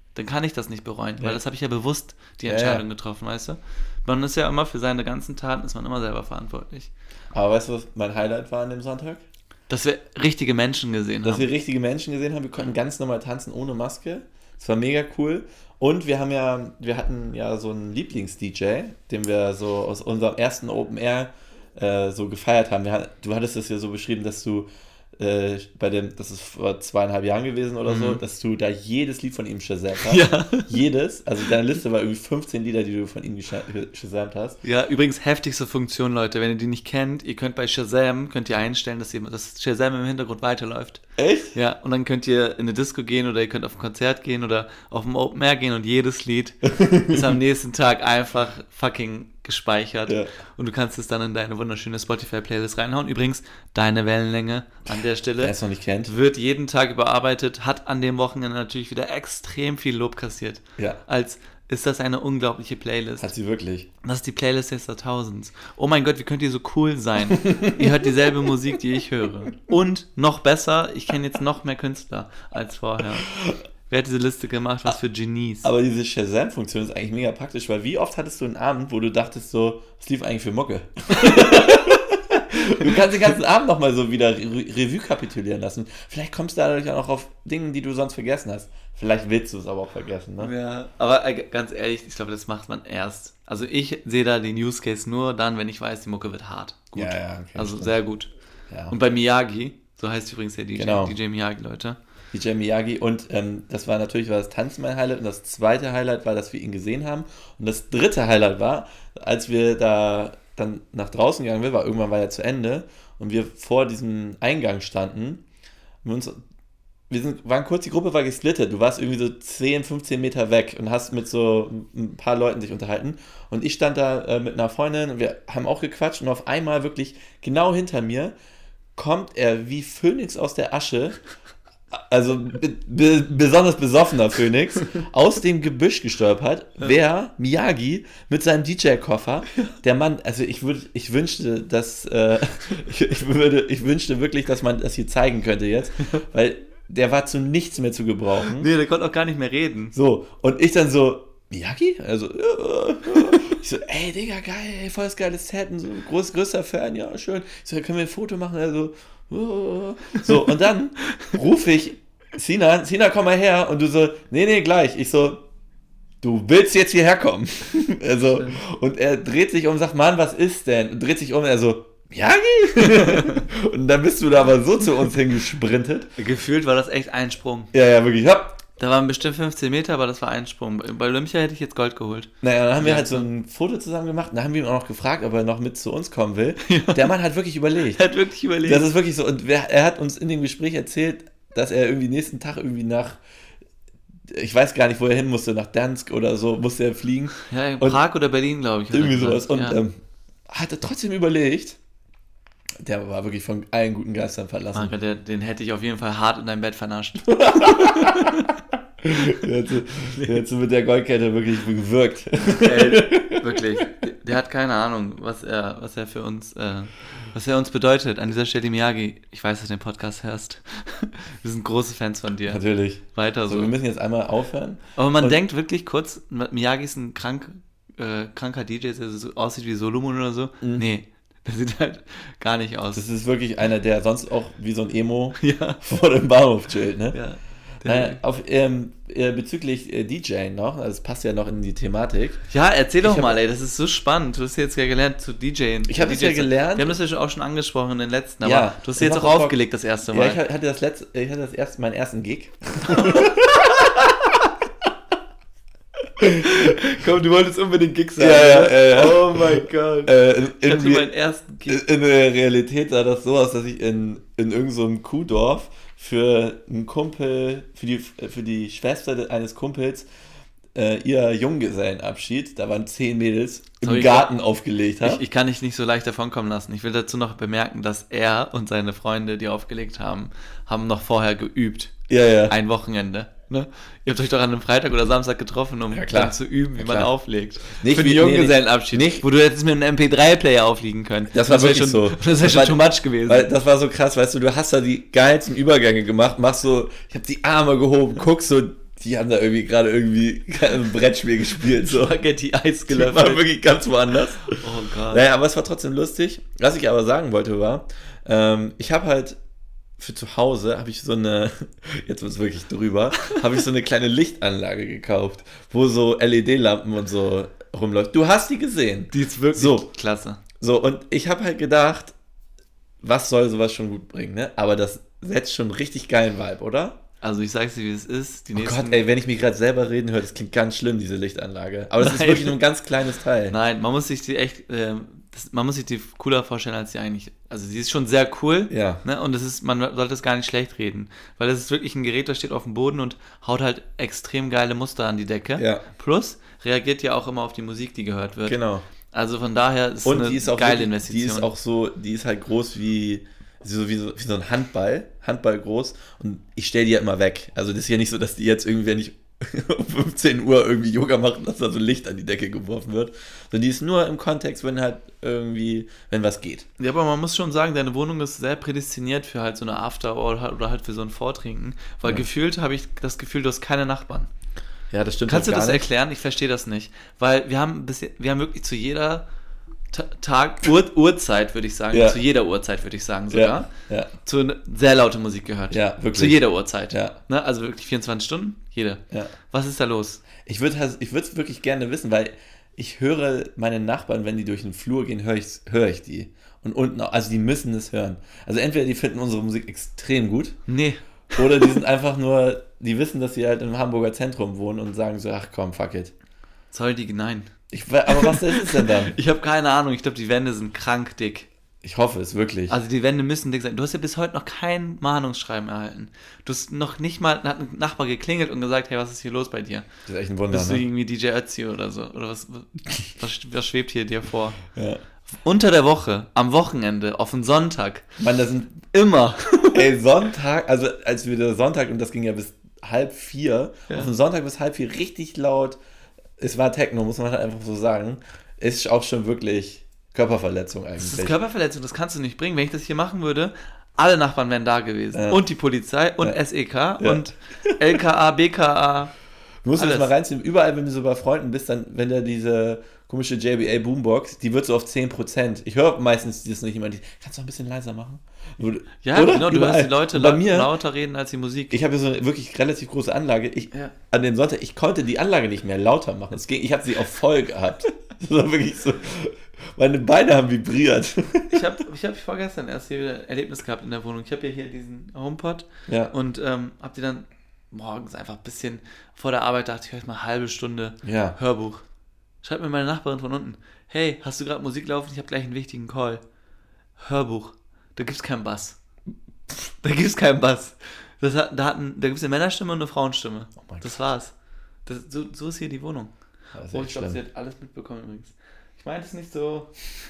dann kann ich das nicht bereuen, Ja. weil das habe ich ja bewusst die Ja, Entscheidung ja. getroffen, weißt du? Man ist ja immer für seine ganzen Taten, ist man immer selber verantwortlich. Aber weißt du, was mein Highlight war an dem Sonntag? Dass wir richtige Menschen gesehen Dass haben. wir richtige Menschen gesehen haben. Wir konnten ganz normal tanzen ohne Maske. Das war mega cool. Und wir haben ja, wir hatten ja so einen Lieblings-D J, den wir so aus unserem ersten Open Air äh, so gefeiert haben. Wir, hat- du hattest es ja so beschrieben, dass du äh, bei dem, das ist vor zweieinhalb Jahren gewesen oder so, Mhm. dass du da jedes Lied von ihm shazamt hast. Ja. Jedes. Also deine Liste war irgendwie fünfzehn Lieder, die du von ihm gesha- shazamt hast. Ja, übrigens heftigste Funktion, Leute. Wenn ihr die nicht kennt, ihr könnt bei Shazam, könnt ihr einstellen, dass, ihr, dass Shazam im Hintergrund weiterläuft. Echt? Ja, und dann könnt ihr in eine Disco gehen oder ihr könnt auf ein Konzert gehen oder auf ein Open Air gehen und jedes Lied ist am nächsten Tag einfach fucking gespeichert. Ja. Und du kannst es dann in deine wunderschöne Spotify-Playlist reinhauen. Übrigens, deine Wellenlänge an der Stelle Wer es noch nicht kennt. wird jeden Tag überarbeitet, hat an dem Wochenende natürlich wieder extrem viel Lob kassiert. Ja. Als ist das eine unglaubliche Playlist. Hat sie wirklich. Das ist die Playlist des Jahrtausends. Oh mein Gott, wie könnt ihr so cool sein? Ihr hört dieselbe Musik, die ich höre. Und noch besser, ich kenne jetzt noch mehr Künstler als vorher. Wer hat diese Liste gemacht? Was für Genies. Aber diese Shazam-Funktion ist eigentlich mega praktisch, weil wie oft hattest du einen Abend, wo du dachtest so, was lief eigentlich für Mucke? Du kannst den ganzen Abend nochmal so wieder Re Revue kapitulieren lassen. Vielleicht kommst du dadurch auch noch auf Dinge, die du sonst vergessen hast. Vielleicht willst du es aber auch vergessen, ne? Ja, aber äh, ganz ehrlich, ich glaube, das macht man erst. Also ich sehe da den Use Case nur dann, wenn ich weiß, die Mucke wird hart. Gut. Ja, ja, okay, also stimmt. sehr gut. Ja. Und bei Miyagi, so heißt übrigens der D J, Genau. D J Miyagi, Leute. D J Miyagi und ähm, das war natürlich war das Tanzen mein Highlight und das zweite Highlight war, dass wir ihn gesehen haben und das dritte Highlight war, als wir da dann nach draußen gegangen sind, war irgendwann war ja zu Ende und wir vor diesem Eingang standen und uns, wir sind, waren kurz, die Gruppe war gesplittet, du warst irgendwie so zehn, fünfzehn Meter weg und hast mit so ein paar Leuten sich unterhalten und ich stand da äh, mit einer Freundin und wir haben auch gequatscht und auf einmal wirklich genau hinter mir kommt er wie Phönix aus der Asche, also be be besonders besoffener Phönix, aus dem Gebüsch gestolpert. Wer? Miyagi mit seinem D J-Koffer. Der Mann, also ich würde, ich wünschte, dass äh, ich, ich würde, ich wünschte wirklich, dass man das hier zeigen könnte jetzt, weil der war zu nichts mehr zu gebrauchen. Nee, der konnte auch gar nicht mehr reden. So, und ich dann so, Miyagi? Also, ja, ja. Ich so, ey, Digga, geil, ey, voll das geiles Set, und so, groß, größter Fan, ja, schön. Ich so, können wir ein Foto machen? Also, uh. So, und dann rufe ich Sina, Sina, komm mal her, und du so, nee, nee, gleich. Ich so, du willst jetzt hierher kommen? Also, und er dreht sich um und sagt, Mann, was ist denn? Und dreht sich um und er so, Miyagi? Und dann bist du da aber so zu uns hingesprintet. Gefühlt war das echt ein Sprung. Ja, ja, wirklich, hopp. Da waren bestimmt fünfzehn Meter, aber das war ein Sprung. Bei Olympia hätte ich jetzt Gold geholt. Naja, dann haben wir Ja, halt so ein Foto zusammen gemacht und dann haben wir ihn auch noch gefragt, ob er noch mit zu uns kommen will. Der Mann hat wirklich überlegt. Er hat wirklich überlegt. Das ist wirklich so. Und wer, er hat uns in dem Gespräch erzählt, dass er irgendwie nächsten Tag irgendwie nach, ich weiß gar nicht, wo er hin musste, nach Dansk oder so, musste er fliegen. ja, in und Prag oder Berlin, glaube ich. hat er Irgendwie gesagt. sowas. Und ja. ähm, hat er trotzdem überlegt. Der war wirklich von allen guten Geistern verlassen. Marco, der, den hätte ich auf jeden Fall hart in deinem Bett vernascht. Der hat, so, der hat so mit der Goldkette wirklich gewirkt. Ey, wirklich. Der hat keine Ahnung, was er, was er für uns, äh, was er uns bedeutet. An dieser Stelle, Miyagi, ich weiß, dass du den Podcast hörst. Wir sind große Fans von dir. Natürlich. Weiter So, so. wir müssen jetzt einmal aufhören. Aber man Und- denkt wirklich kurz, Miyagi ist ein krank, äh, kranker D J, der so aussieht wie Solomon oder so. Mhm. Nee, der sieht halt gar nicht aus. Das ist wirklich einer, der sonst auch wie so ein Emo ja, vor dem Bahnhof chillt, ne? ja. Äh, auf, ähm, äh, bezüglich äh, DJing noch, also das passt ja noch in die Thematik. Ja, erzähl doch Ich hab- mal, ey, das ist so spannend. Du hast jetzt ja gelernt zu DJen. Ich hab D das ja Js. gelernt. Wir haben das ja schon- auch schon angesprochen in den letzten, aber Ja, du hast das jetzt macht auch auch Bock. aufgelegt das erste Ja, Mal. ich hatte das letzte, ich hatte das erste, meinen ersten Gig. Komm, du wolltest unbedingt Gig Ja, ja, ja, ja. Oh mein Gott. Äh, in, Ich hatte in, meinen ersten Gig. in der Realität sah das so aus, dass ich in, in irgendeinem so einem Kuhdorf für einen Kumpel, für die, für die Schwester eines Kumpels, äh, ihr Junggesellenabschied, da waren zehn Mädels, im Sorry, Garten aufgelegt habe. Ich, ich kann dich nicht so leicht davonkommen lassen. Ich will dazu noch bemerken, dass er und seine Freunde, die aufgelegt haben, haben noch vorher geübt. Ja, ja. Ein Wochenende. Ne? Ihr habt euch doch an einem Freitag oder Samstag getroffen, um Ja, klar. dann zu üben, wie Ja, man klar. auflegt. Nicht Für wie- den nee, Junggesellenabschied. nicht- Wo du jetzt mit einem M P drei Player aufliegen können. Das war wär wirklich schon, so. Das wäre Das schon war- too much gewesen. Weil das war so krass, weißt du, du hast da die geilsten Übergänge gemacht, machst so, ich habe die Arme gehoben, guckst so Die haben da irgendwie gerade irgendwie ein Brettspiel gespielt. So. Spaghetti-Eis Die war gelöffelt. wirklich ganz woanders. Oh Gott. Naja, aber es war trotzdem lustig. Was ich aber sagen wollte war, ähm, ich habe halt für zu Hause, habe ich so eine, jetzt wird es wirklich drüber, habe ich so eine kleine Lichtanlage gekauft, wo so L E D-Lampen und so rumläuft. Du hast die gesehen. Die ist wirklich So. klasse. So, und ich habe halt gedacht, was soll sowas schon gut bringen, ne? Aber das setzt schon einen richtig geilen Vibe, oder? Also ich sag's dir, wie es ist. Die Oh nächsten, Gott, ey, wenn ich mich gerade selber reden höre, das klingt ganz schlimm, diese Lichtanlage. Aber das ist Nein. wirklich nur ein ganz kleines Teil. Nein, man muss sich die echt, ähm, das, man muss sich die cooler vorstellen, als sie eigentlich, also sie ist schon sehr cool, Ja. ne? Und es ist, man sollte es gar nicht schlecht reden, weil das ist wirklich ein Gerät, das steht auf dem Boden und haut halt extrem geile Muster an die Decke. Ja. Plus reagiert ja auch immer auf die Musik, die gehört wird. Genau. Also von daher ist es Und eine die ist auch geile wirklich, Investition. Die ist auch so, die ist halt groß wie so wie, so wie so ein Handball, Handball groß. Und ich stelle die ja immer weg. Also das ist ja nicht so, dass die jetzt irgendwie, wenn ich um fünfzehn Uhr irgendwie Yoga machen, dass da so Licht an die Decke geworfen wird. Sondern die ist nur im Kontext, wenn halt irgendwie, wenn was geht. Ja, aber man muss schon sagen, deine Wohnung ist sehr prädestiniert für halt so eine After oder, oder halt für so ein Vortrinken, weil Ja. gefühlt habe ich das Gefühl, du hast keine Nachbarn. Ja, das stimmt. Kannst du halt das gar nicht. erklären? Ich verstehe das nicht, weil wir haben bis, wir haben wirklich zu jeder Ta- Tag Uhr, Uhrzeit, würde ich sagen, Ja. zu jeder Uhrzeit würde ich sagen sogar, Ja, ja, zu ne- sehr laute Musik gehört. Ja, wirklich. Zu jeder Uhrzeit. Ja. Ne? Also wirklich vierundzwanzig Stunden, jede. ja. Was ist da los? Ich würde ich es wirklich gerne wissen, weil ich höre meine Nachbarn, wenn die durch den Flur gehen, höre ich, höre ich die. Und unten auch, also die müssen es hören. Also entweder die finden unsere Musik extrem gut Nee. oder die sind einfach nur, die wissen, dass sie halt im Hamburger Zentrum wohnen und sagen so, ach komm, fuck it. Sorry, die nein. Ich, we- aber was ist es denn dann? Ich habe keine Ahnung, ich glaube, die Wände sind krank dick. Ich hoffe es wirklich. Also die Wände müssen dick sein. Du hast ja bis heute noch kein Mahnungsschreiben erhalten. Du hast noch nicht mal, hat ein Nachbar geklingelt und gesagt, hey, was ist hier los bei dir? Das ist echt ein Wunder, Bist du ne? irgendwie D J Ötzi oder so? Oder was, was, was schwebt hier dir vor? Ja. Unter der Woche, am Wochenende, auf den Sonntag, Mann, das sind, immer. ey, Sonntag, also als wir der Sonntag, und das ging ja bis halb vier, Ja. auf den Sonntag bis halb vier richtig laut, es war Techno, muss man halt einfach so sagen, ist auch schon wirklich Körperverletzung Das ist eigentlich. Körperverletzung, das kannst du nicht bringen. Wenn ich das hier machen würde, alle Nachbarn wären da gewesen. Ja. Und die Polizei und Ja. S E K Ja. und L K A, B K A. Du musst dir das alles. mal reinziehen, überall, wenn du so bei Freunden bist, dann, wenn da diese komische J B A Boombox, die wird so auf zehn Prozent. Ich höre meistens das nicht immer, die, kannst du noch ein bisschen leiser machen? Wo- Ja, oder? genau, du Überall. hörst die Leute Und bei laut, mir, lauter reden als die Musik. ich habe hier so eine wirklich relativ große Anlage. Ich, Ja. An dem Sonntag, ich konnte die Anlage nicht mehr lauter machen. Es ging, ich habe sie auf voll gehabt. Das war wirklich so. Meine Beine haben vibriert. Ich habe ich hab vorgestern erst hier wieder ein Erlebnis gehabt in der Wohnung. Ich habe ja hier diesen HomePod Ja. und ähm, habe die dann morgens einfach ein bisschen vor der Arbeit, dachte ich, höre ich mal eine halbe Stunde Ja. Hörbuch. Schreibt mir meine Nachbarin von unten, hey, hast du gerade Musik laufen? Ich habe gleich einen wichtigen Call. Hörbuch. Da gibt's keinen Bass. Da gibt's keinen Bass. Das hat, da, hatten, da gibt's eine Männerstimme und eine Frauenstimme. Oh mein Das war's. Das, so, so ist hier die Wohnung. Das ist Oh, echt ich glaube, sie schlimm. hat alles mitbekommen übrigens. Ich meine es nicht so.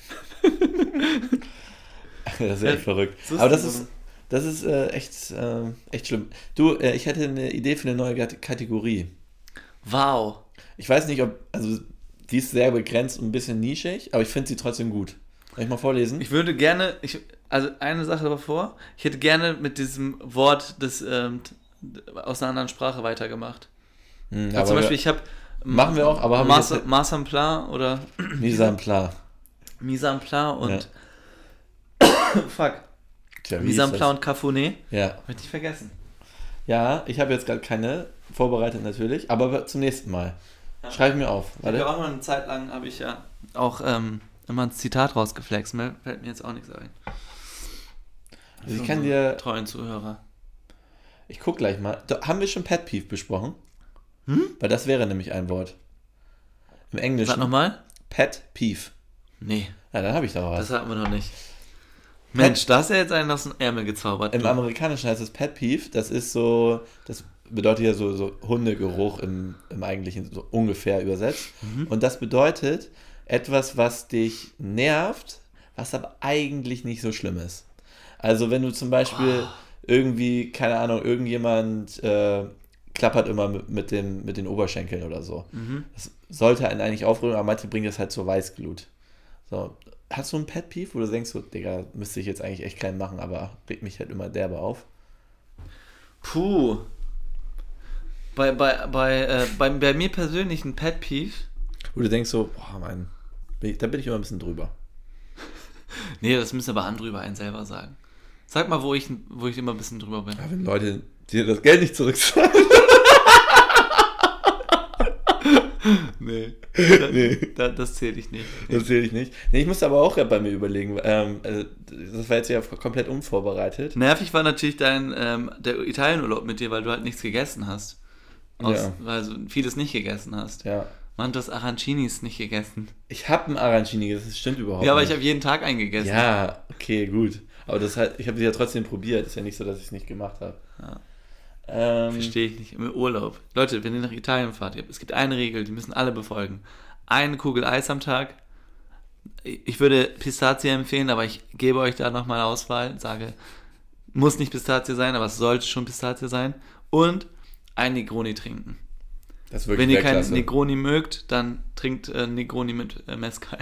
Das ist echt verrückt. So ist Aber die das ist, Wohnung. das ist äh, echt, äh, echt schlimm. Du, äh, ich hätte eine Idee für eine neue Gat- Kategorie. Wow. Ich weiß nicht, ob, also die ist sehr begrenzt und ein bisschen nischig, aber ich finde sie trotzdem gut. Soll ich mal vorlesen? Ich würde gerne, ich, also eine Sache davor, ich hätte gerne mit diesem Wort des, ähm, aus einer anderen Sprache weitergemacht. Hm, Also zum Beispiel, ich habe Machen wir auch, aber haben wir Mars jetzt- Mars en Plan oder Mise en place. Mise en Plan und fuck, Tja, wie Mise en ist Plan und Cafuné. das? Ja. Möchte ich vergessen. Ja, ich habe jetzt gerade keine vorbereitet natürlich, aber zum nächsten Mal. Ja. Schreibe ich mir auf. Ich habe ja Warte. auch mal eine Zeit lang, habe ich ja auch ähm, immer ein Zitat rausgeflext. Mir fällt mir jetzt auch nichts ein. Also ich Für kann unsere dir, treuen Zuhörer. ich guck gleich mal. Da, haben wir schon Pet Peeve besprochen? Hm? Weil das wäre nämlich ein Wort. Im Englischen. Sag nochmal? Pet Peeve. Nee, Ja, dann habe ich doch was. das hatten wir noch nicht. Mensch, da hast du ja jetzt einen aus dem Ärmel gezaubert. Im du. Amerikanischen heißt es Pet Peeve. Das ist so, das bedeutet ja so, so Hundegeruch im, im Eigentlichen, so ungefähr übersetzt. Mhm. Und das bedeutet etwas, was dich nervt, was aber eigentlich nicht so schlimm ist. Also wenn du zum Beispiel irgendwie, keine Ahnung, irgendjemand äh, klappert immer mit, mit, dem, mit den Oberschenkeln oder so. Mhm. Das sollte einen eigentlich aufregen, aber manche bringen das halt zur Weißglut. So, hast du einen Pet Peeve, wo du denkst, so, Digga, müsste ich jetzt eigentlich echt keinen machen, aber regt mich halt immer derbe auf? Puh. Bei, bei, bei, äh, bei, bei mir persönlich ein Pet Peeve. Wo du denkst so, boah, mein, da bin ich immer ein bisschen drüber. Nee, das müssen aber andere über einen selber sagen. Sag mal, wo ich, wo ich immer ein bisschen drüber bin. Ja, wenn Leute dir das Geld nicht zurückzahlen. Nee. nee. Da, das zähle ich nicht. Das zähle ich nicht. Nee, ich musste aber auch bei mir überlegen. Ähm, also das war jetzt ja komplett unvorbereitet. Nervig war natürlich dein ähm, der Italienurlaub mit dir, weil du halt nichts gegessen hast. Aus, Ja. Weil du vieles nicht gegessen hast. Ja. Mann, du hast Arancinis nicht gegessen. Ich habe einen Arancini, das stimmt überhaupt Ja, aber ich nicht. habe jeden Tag einen gegessen. Ja, okay, gut. Aber das halt, ich habe sie ja trotzdem probiert. Ist ja nicht so, dass ich es nicht gemacht habe. Ja. Ähm, Verstehe ich nicht. Im Urlaub. Leute, wenn ihr nach Italien fahrt, es gibt eine Regel, die müssen alle befolgen. Eine Kugel Eis am Tag. Ich würde Pistazie empfehlen, aber ich gebe euch da nochmal Auswahl. Sage, muss nicht Pistazie sein, aber es sollte schon Pistazie sein. Und ein Negroni trinken. das ist wirklich Wenn ihr keinen Weltklasse. Negroni mögt, dann trinkt äh, Negroni mit äh, Mezcal.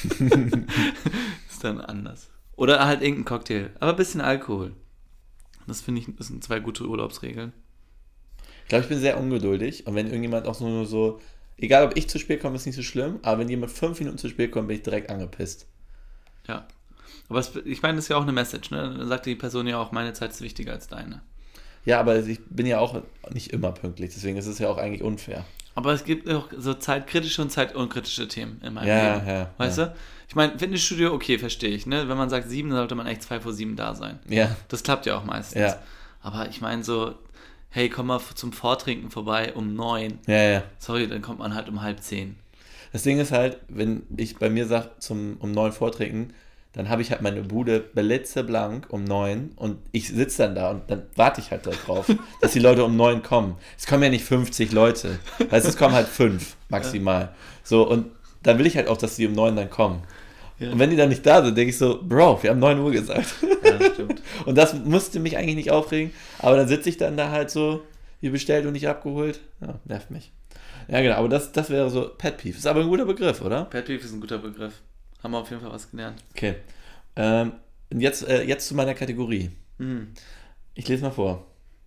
Ist dann anders. Oder halt irgendein Cocktail. Aber ein bisschen Alkohol. Das finde ich, das sind zwei gute Urlaubsregeln. Ich glaube, ich bin sehr ungeduldig. Und wenn irgendjemand auch nur so, egal ob ich zu spät komme, ist nicht so schlimm. Aber wenn jemand fünf Minuten zu spät kommt, bin ich direkt angepisst. Ja. Aber es, ich meine, das ist ja auch eine Message, ne? Dann sagt die Person ja auch, meine Zeit ist wichtiger als deine. Ja, aber ich bin ja auch nicht immer pünktlich. Deswegen ist es ja auch eigentlich unfair. Aber es gibt auch so zeitkritische und zeitunkritische Themen in meinem Ja, Leben. ja, Weißt ja. du? Ich meine, Fitnessstudio, okay, verstehe ich, ne? Wenn man sagt sieben, dann sollte man echt zwei vor sieben da sein. Ja. Das klappt ja auch meistens. Ja. Aber ich meine so, hey, komm mal zum Vortrinken vorbei um neun. Ja, ja. Sorry, dann kommt man halt um halb zehn. Das Ding ist halt, wenn ich bei mir sage, zum um neun vortrinken, dann habe ich halt meine Bude blitzeblank um neun und ich sitze dann da und dann warte ich halt darauf, dass die Leute um neun kommen. Es kommen ja nicht fünfzig Leute, also es kommen halt fünf maximal. So, und dann will ich halt auch, dass die um neun dann kommen. Ja. Und wenn die dann nicht da sind, denke ich so, Bro, wir haben neun Uhr gesagt. Ja, stimmt. Und das musste mich eigentlich nicht aufregen, aber dann sitze ich dann da halt so, wie bestellt und nicht abgeholt. Ja, nervt mich. Ja, genau, aber das, das wäre so Pet Peeve. Ist aber ein guter Begriff, oder? Pet Peeve ist ein guter Begriff. Haben wir auf jeden Fall was gelernt. Okay. Ähm, und jetzt, äh, jetzt zu meiner Kategorie. Mhm. Ich lese mal vor.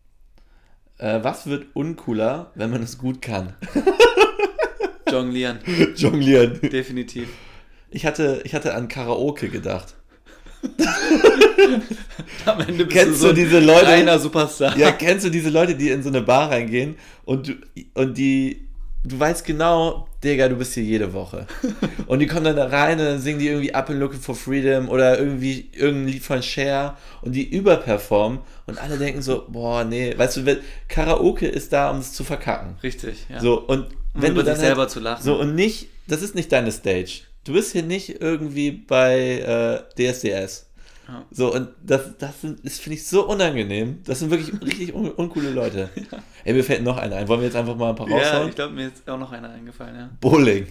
Äh, was wird uncooler, wenn man es gut kann? Jonglieren. Jonglieren. Definitiv. Ich hatte, ich hatte an Karaoke gedacht. Am Ende bist Kennst du so du diese Leute? Reiner Superstar. Ja, kennst du diese Leute, die in so eine Bar reingehen und du, und die, du weißt genau, Digga, du bist hier jede Woche. Und die kommen dann da rein und dann singen die irgendwie Up and Looking for Freedom oder irgendwie irgendein Lied von Cher und die überperformen und alle denken so, boah, nee, weißt du, wenn, Karaoke ist da, um es zu verkacken. Richtig, ja. So, und Um wenn über du dann sich selber halt, zu lachen. so und nicht, das ist nicht deine Stage. Du bist hier nicht irgendwie bei äh, D S D S. Ja. So, und das, das, sind- das finde ich so unangenehm. Das sind wirklich richtig un uncoole Leute. Ja. Ey, mir fällt noch einer ein. Wollen wir jetzt einfach mal ein paar Ja, raushauen? ich glaube, mir ist auch noch einer eingefallen, ja. Bowling.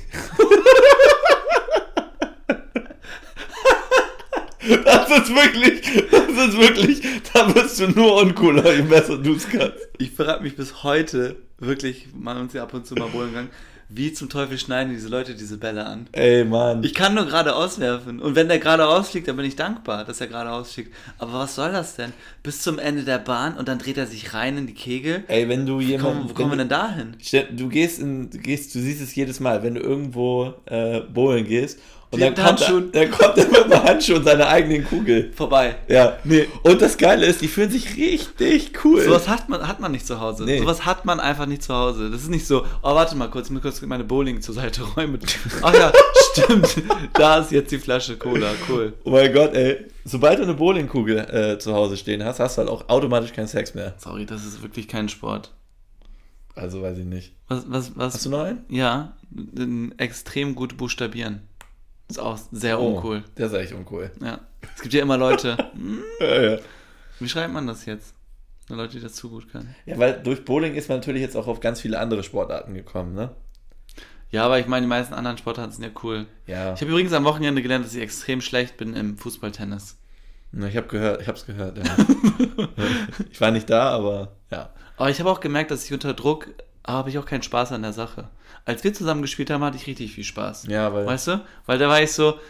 Das ist wirklich, das ist wirklich, da bist du nur uncooler, je besser du es kannst. Ich frage mich bis heute, wirklich, man uns ja ab und zu mal bowlen gegangen, wie zum Teufel schneiden diese Leute diese Bälle an? Ey, Mann. Ich kann nur geradeaus werfen. Und wenn der geradeaus fliegt, dann bin ich dankbar, dass er geradeaus fliegt. Aber was soll das denn? Bis zum Ende der Bahn und dann dreht er sich rein in die Kegel. Ey, wenn du Komm, jemanden... wo kommen wir denn da hin? Stell- Du gehst in, du gehst, du siehst es jedes Mal, wenn du irgendwo äh, bowlen gehst und Die dann mit kommt, er, Handschuhen. dann kommt er mit dem Handschuh und seiner eigenen Kugel. Vorbei. Ja. Nee. Und das Geile ist, die fühlen sich richtig cool. Sowas hat man, hat man nicht zu Hause. Nee. Sowas hat man einfach nicht zu Hause. Das ist nicht so, oh, warte mal kurz, ich muss kurz meine Bowling zur Seite räumen. Ach ja, stimmt. Da ist jetzt die Flasche Cola. Cool. Oh mein Gott, ey. Sobald du eine Bowlingkugel äh, zu Hause stehen hast, hast du halt auch automatisch keinen Sex mehr. Sorry, das ist wirklich kein Sport. Also weiß ich nicht. Was, was, was? Hast du noch einen? Ja, n- extrem gut buchstabieren. Ist auch sehr Oh, uncool. Der ist echt uncool. Ja. Es gibt ja immer Leute, hm, Ja, ja. wie schreibt man das jetzt? Leute, die das zu gut können. Ja, weil durch Bowling ist man natürlich jetzt auch auf ganz viele andere Sportarten gekommen, ne? Ja, aber ich meine, die meisten anderen Sportarten sind ja cool. Ja. Ich habe übrigens am Wochenende gelernt, dass ich extrem schlecht bin im Fußballtennis. Na, Ich habe gehört, ich hab's gehört, ja. Ich war nicht da, aber ja. Aber ich habe auch gemerkt, dass ich unter Druck habe ich auch keinen Spaß an der Sache. Als wir zusammen gespielt haben, hatte ich richtig viel Spaß. Ja, weil Weißt du? Weil da war ich so,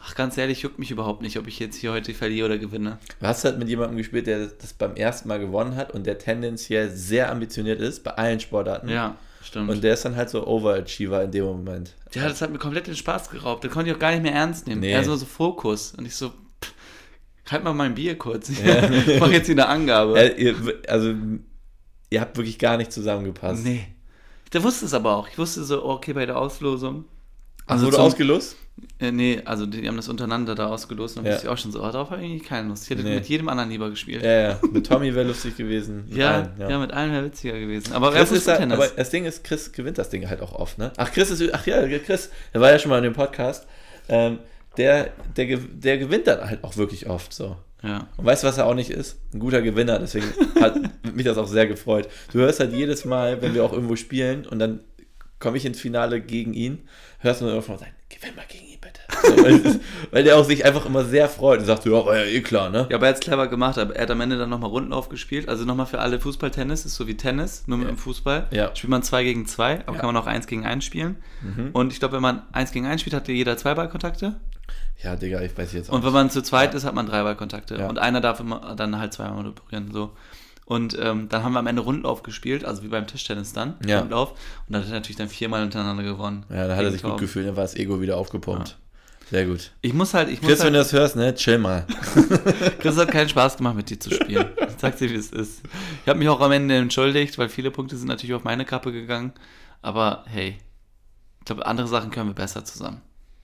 Ach, ganz ehrlich, juckt mich überhaupt nicht, ob ich jetzt hier heute verliere oder gewinne. Du hast halt mit jemandem gespielt, der das beim ersten Mal gewonnen hat und der tendenziell sehr ambitioniert ist, bei allen Sportarten. Ja, stimmt. Und der ist dann halt so Overachiever in dem Moment. Ja, das hat mir komplett den Spaß geraubt. Da konnte ich auch gar nicht mehr ernst nehmen. Nee. Er so, so Fokus. Und ich so, pff, halt mal mein Bier kurz. Ja. Ich mach jetzt hier eine Angabe. Ja, ihr, also, ihr habt wirklich gar nicht zusammengepasst. Nee. Der wusste es aber auch. Ich wusste so, okay, bei der Auslosung. Also wurde ausgelost? Äh, nee, also die, die haben das untereinander da ausgelost und dann Ja. wusste ich auch schon so, oh, darauf habe ich eigentlich keine Lust. Ich hätte Nee. mit jedem anderen lieber gespielt. Ja, ja. Mit Tommy wäre lustig gewesen. Mit Ja, allen, ja. mit allen wäre witziger gewesen. Aber wer Chris wusste ist halt, Tennis? aber das Ding ist, Chris gewinnt das Ding halt auch oft, ne? Ach, Chris ist, ach ja, Chris, der war ja schon mal in dem Podcast. Ähm, der, der, ge- der gewinnt dann halt auch wirklich oft so. Ja. Und weißt du, was er auch nicht ist? Ein guter Gewinner, deswegen hat mich das auch sehr gefreut. Du hörst halt jedes Mal, wenn wir auch irgendwo spielen und dann komme ich ins Finale gegen ihn, hörst du nur irgendwann sagen, gewinn mal gegen ihn bitte. So, weil, weil der auch sich einfach immer sehr freut und sagt, ja, war ja eh klar, ne? Ja, aber er hat es clever gemacht. Aber er hat am Ende dann nochmal Rundlauf gespielt. Also nochmal für alle Fußball-Tennis. Ist so wie Tennis, nur mit Ja. dem Fußball. Ja. Spielt man zwei gegen zwei, aber Ja. kann man auch eins gegen eins spielen. Mhm. Und ich glaube, wenn man eins gegen eins spielt, hat jeder zwei Ballkontakte. Ja, Digga, ich weiß jetzt auch Und wenn nicht. man zu zweit Ja. ist, hat man drei Ballkontakte. Ja. Und einer darf immer dann halt zweimal moderieren. So. Und ähm, dann haben wir am Ende Rundlauf gespielt, also wie beim Tischtennis dann. Ja. Rundlauf. Und dann hat er natürlich dann viermal hintereinander gewonnen. Ja, da hat er Gegen sich gut Torben. gefühlt, dann war das Ego wieder aufgepumpt. Sehr gut. Ich muss halt, ich muss Chris, wenn halt, du das hörst, ne, chill mal. Chris hat keinen Spaß gemacht, mit dir zu spielen. Ich sag's dir, wie es ist. Ich habe mich auch am Ende entschuldigt, weil viele Punkte sind natürlich auf meine Kappe gegangen. Aber hey, ich glaube, andere Sachen können wir besser zusammen.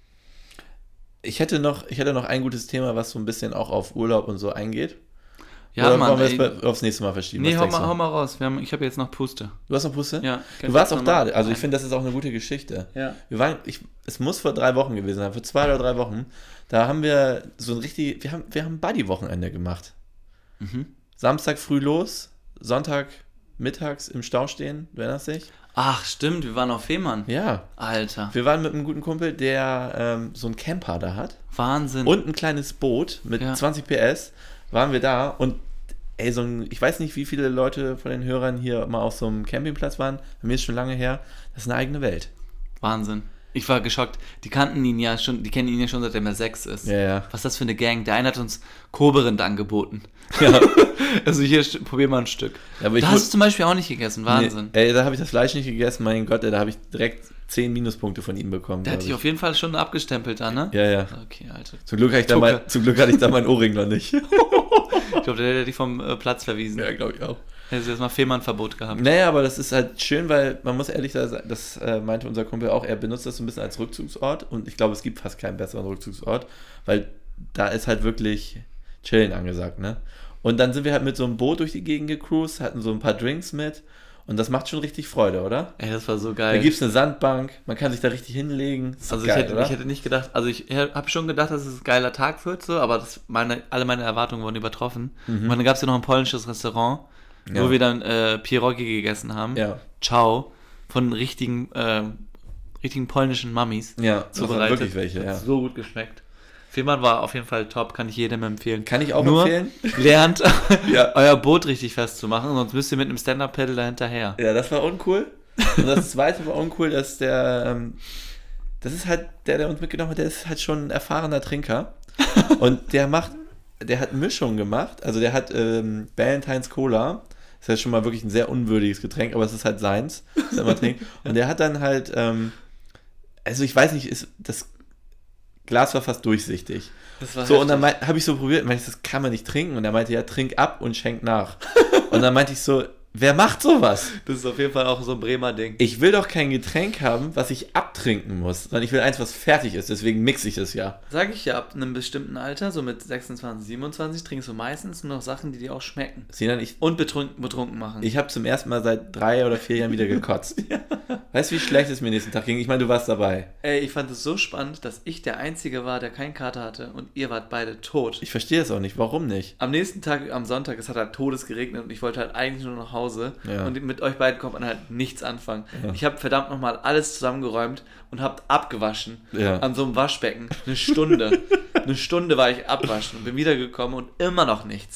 Ich hätte noch, ich hätte noch ein gutes Thema, was so ein bisschen auch auf Urlaub und so eingeht. Ja, Oder Mann, wollen wir ey. das bei- aufs nächste Mal verschieben? Nee, Was hau denkst mal, du? hau mal raus. Wir haben, ich habe jetzt noch Puste. Du hast noch Puste? Ja. Du warst auch da. Also ich Nein. finde, das ist auch eine gute Geschichte. Ja. Wir waren, ich, es muss vor drei Wochen gewesen sein, vor zwei oder drei Wochen. Da haben wir so ein richtig, wir haben, wir haben ein Buddy-Wochenende gemacht. Mhm. Samstag früh los, Sonntag mittags im Stau stehen, du erinnerst dich? Ach, stimmt, wir waren auf Fehmarn. Ja. Alter, Wir waren mit einem guten Kumpel, der ähm, so einen Camper da hat. Wahnsinn. Und ein kleines Boot mit Ja. zwanzig P S waren wir da und ey, so ein, ich weiß nicht, wie viele Leute von den Hörern hier mal auf so einem Campingplatz waren. Bei mir ist schon lange her. Das ist eine eigene Welt. Wahnsinn. Ich war geschockt. Die kannten ihn ja schon, die kennen ihn ja schon seitdem er sechs ist. Ja, ja. Was ist das für eine Gang? Der eine hat uns Koberind angeboten. Ja. Also hier, st- probier mal ein Stück. Aber ich Da muss- hast du zum Beispiel auch nicht gegessen. Wahnsinn. Nee, ey, da habe ich das Fleisch nicht gegessen. Mein Gott, ey, da habe ich direkt zehn Minuspunkte von ihm bekommen. Der hat glaub dich auf jeden Fall schon abgestempelt da, ne? ich. Ja, ja. Okay, Alter. Zum Glück, hatte ich da Tucke. mein, zum Glück hatte ich da mein Ohrring noch nicht. Ich glaube, der hätte dich vom äh, Platz verwiesen. Ja, glaube ich auch. Hättest du jetzt mal Fehmarnverbot gehabt. Naja, aber das ist halt schön, weil man muss ehrlich sagen, das äh, meinte unser Kumpel auch, er benutzt das so ein bisschen als Rückzugsort und ich glaube, es gibt fast keinen besseren Rückzugsort, weil da ist halt wirklich Chillen angesagt, ne? Und dann sind wir halt mit so einem Boot durch die Gegend gecruised, hatten so ein paar Drinks mit und das macht schon richtig Freude, oder? Ey, das war so Da geil. gibt es eine Sandbank, man kann sich da richtig hinlegen. Ist Also geil, ich, hätte, oder? ich hätte nicht gedacht, also ich habe schon gedacht, dass es ein geiler Tag wird, so, aber das, meine, alle meine Erwartungen wurden übertroffen. Und dann gab es ja noch ein polnisches Restaurant, Ja. wo wir dann äh, Pierogi gegessen haben. Ja. Ciao. Von richtigen, ähm, richtigen polnischen Mummies Ja, das waren zubereitet. wirklich welche, Hat ja. so gut geschmeckt. Fehmarn war auf jeden Fall top, kann ich jedem empfehlen. Kann ich auch Nur empfehlen. lernt, Ja. euer Boot richtig festzumachen, sonst müsst ihr mit einem Stand-Up-Pedal dahinterher. Ja, das war uncool. Und das zweite war uncool, dass der, ähm, das ist halt, der, der uns mitgenommen hat, der ist halt schon ein erfahrener Trinker. Und der macht, der hat Mischungen gemacht. Also der hat ähm, Ballantines Cola. Das ist ja schon mal wirklich ein sehr unwürdiges Getränk, aber es ist halt seins. Das er immer trinkt. Und der hat dann halt, ähm, also ich weiß nicht, ist, das Glas war fast durchsichtig. Das war So, und dann heftig. habe ich so probiert, meinte ich, das kann man nicht trinken. Und er meinte, ja, trink ab und schenk nach. Und dann meinte ich so, wer macht sowas? Das ist auf jeden Fall auch so ein Bremer Ding. Ich will doch kein Getränk haben, was ich abtrinken muss, sondern ich will eins, was fertig ist. Deswegen mixe ich das ja. Sag ich ja, ab einem bestimmten Alter, so mit sechsundzwanzig, siebenundzwanzig, trinkst du meistens nur noch Sachen, die dir auch schmecken. Sinan, ich, Und betrunken, betrunken machen. ich habe zum ersten Mal seit drei oder vier Jahren wieder gekotzt. Weißt du, wie schlecht es mir nächsten Tag ging? Ich meine, du warst dabei. Ey, ich fand es so spannend, dass ich der Einzige war, der keinen Kater hatte und ihr wart beide tot. Ich verstehe es auch nicht. Warum nicht? Am nächsten Tag, am Sonntag, es hat halt todes geregnet und ich wollte halt eigentlich nur nach Hause. Ja. Und mit euch beiden konnte man halt nichts anfangen. Ja. Ich habe verdammt nochmal alles zusammengeräumt und habe abgewaschen. Ja. An so einem Waschbecken. Eine Stunde. Eine Stunde war ich abwaschen und bin wiedergekommen und immer noch nichts.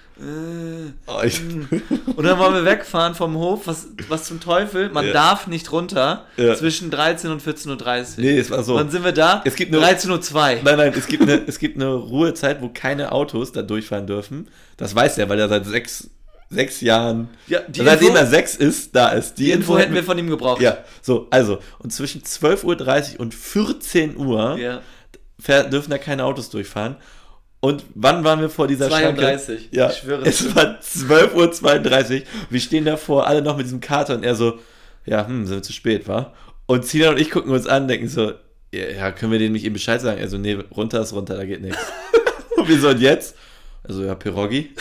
Äh, Oh, ich, und dann wollen wir wegfahren vom Hof. Was, was zum Teufel? Man Ja. darf nicht runter Ja. zwischen dreizehn und vierzehn Uhr dreißig. nee, es war so. Wann sind wir da? Es gibt nur- dreizehn Uhr zwei. Nein, nein, es gibt, eine, es gibt eine Ruhezeit, wo keine Autos da durchfahren dürfen. Das weiß er, weil er seit sechs, sechs Jahren, Ja, die seitdem Info- er sechs ist, da ist. Die Info hätten wir von ihm gebraucht. Ja, so, also, und zwischen zwölf Uhr dreißig und vierzehn Uhr Ja. fähr- dürfen da keine Autos durchfahren. Und wann waren wir vor dieser zweiunddreißig. Schranke? Ja, Ich schwöre. es war zwölf Uhr zweiunddreißig. Wir stehen davor, alle noch mit diesem Kater und er so, ja, hm, sind wir zu spät, wa? Und Sina und ich gucken uns an, denken so, ja, ja, können wir denen nicht eben Bescheid sagen? Also, nee, runter ist runter, da geht nichts. Und wir so, und jetzt? Also, ja, Pierogi.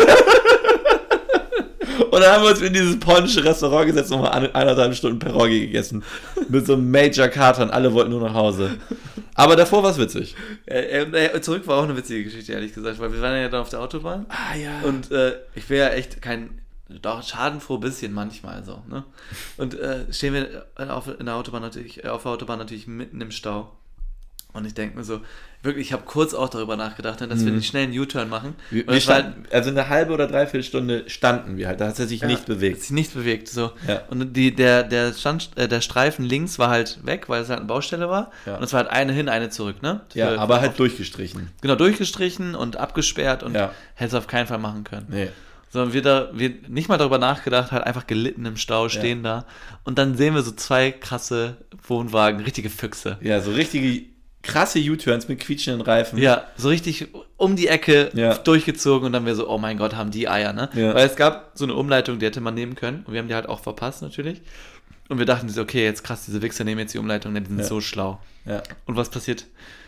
Und dann haben wir uns in dieses polnische Restaurant gesetzt und mal eine- eineinhalb Stunden Pierogi gegessen. Mit so einem Major-Kater und alle wollten nur nach Hause. Aber davor war es witzig. Äh, äh, zurück war auch eine witzige Geschichte, ehrlich gesagt, weil wir waren ja dann auf der Autobahn. Ah, ja. Und äh, ich wäre ja echt kein, doch schadenfroh bisschen manchmal so, ne? Und äh, stehen wir auf, in der Autobahn natürlich, auf der Autobahn natürlich mitten im Stau. Und ich denke mir so, wirklich, ich habe kurz auch darüber nachgedacht, ne, dass wir nicht schnell einen U-Turn machen. Wir, Und wir es war halt- standen, also eine halbe oder dreiviertel Stunde standen wir halt, da hat er sich Ja, nicht bewegt. Hat sich nicht bewegt, so. Ja. Und die, der, der, Stand, äh, der Streifen links war halt weg, weil es halt eine Baustelle war. Ja. Und es war halt eine hin, eine zurück, ne? Ja, Für- aber für- halt durchgestrichen. Genau, durchgestrichen und abgesperrt und Ja. hätte es auf keinen Fall machen können. Nee. Sondern wir da, wir nicht mal darüber nachgedacht, halt einfach gelitten im Stau, stehen da. Und dann sehen wir so zwei krasse Wohnwagen, richtige Füchse. Ja, so richtige krasse U-Turns mit quietschenden Reifen. Ja, so richtig um die Ecke Ja. durchgezogen und dann wir so, oh mein Gott, haben die Eier, ne? Ja. Weil es gab so eine Umleitung, die hätte man nehmen können und wir haben die halt auch verpasst natürlich. Und wir dachten so, okay, jetzt krass, diese Wichser nehmen jetzt die Umleitung, denn die sind Ja. so schlau. Ja. Und was passiert?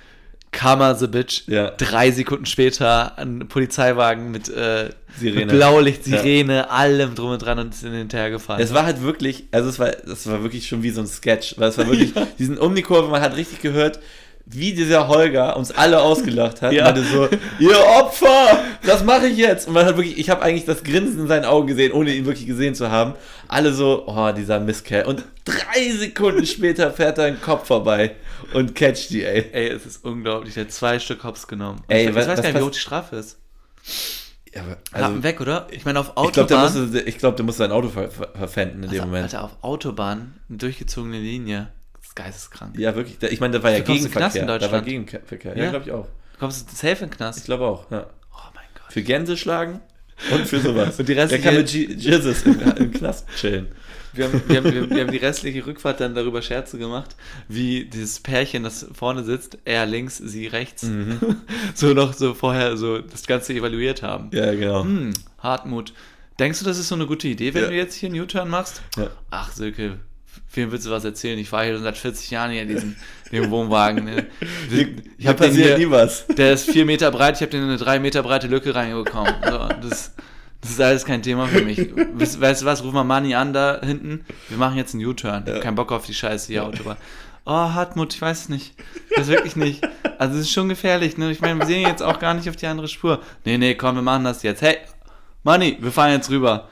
Karma the Bitch. Ja. Drei Sekunden später ein Polizeiwagen mit, äh, Sirene. mit Blaulicht, Sirene, allem drum und dran und sind hinterhergefahren. Es war halt wirklich, also es war, das war wirklich schon wie so ein Sketch, weil es war wirklich, die sind um die Kurve, man hat richtig gehört, wie dieser Holger uns alle ausgelacht hat. Ja. Und meinte so, ihr Opfer, das mache ich jetzt. Und man hat wirklich, ich habe eigentlich das Grinsen in seinen Augen gesehen, ohne ihn wirklich gesehen zu haben. Alle so, oh, dieser Mistkerl. Und drei Sekunden später fährt er ein Kopf vorbei und catcht die, ey. Ey, es ist unglaublich. Der hat zwei Stück Hops genommen. Ey, ich was- weiß was gar nicht, wie pass- hoch die Strafe ist. Ja, aber, Rappen also, weg, oder? Ich meine, auf ich glaube, der, Autobahn. musste- ich glaub, der muss sein Auto ver ver verpfänden in dem also, Moment. Alter, auf Autobahn, eine durchgezogene Linie. Das ist geisteskrank. Ja, wirklich. Da- Ich meine, da war ja Du kommst in den Knast Gegenverkehr. in Da war Deutschland. Gegenverkehr. Ja, Ja. glaube ich auch. Du kommst safe in den Ich Knast. glaube auch, ja. Oh mein Gott. Für Gänse schlagen und für sowas. Und die Der restliche- kann mit G- Jesus im, im Knast chillen. Wir haben, wir, haben, wir, wir haben die restliche Rückfahrt dann darüber Scherze gemacht, wie dieses Pärchen, das vorne sitzt, er links, sie rechts, so noch so vorher so das Ganze evaluiert haben. Ja, genau. Hm, Hartmut. Denkst du, das ist so eine gute Idee, wenn Ja. du jetzt hier einen U-Turn machst? Ja. Ach, Silke, vielen willst du was erzählen? Ich fahre hier schon seit vierzig Jahren hier in diesem dem Wohnwagen. Ne? Hier, Ich habe den passiert hier, nie was. der ist vier Meter breit, ich habe den in eine drei Meter breite Lücke reingekommen. So, das, das ist alles kein Thema für mich. Weißt, weißt du was, ruf mal Manni an da hinten. Wir machen jetzt einen U-Turn. Ich hab keinen Bock auf die Scheiße hier, Autobahn. Oh, Hartmut, ich weiß es nicht. Das ist wirklich nicht. Also, es ist schon gefährlich, ne? Ich meine, wir sehen jetzt auch gar nicht auf die andere Spur. Nee, nee, komm, wir machen das jetzt. Hey, Manni, wir fahren jetzt rüber.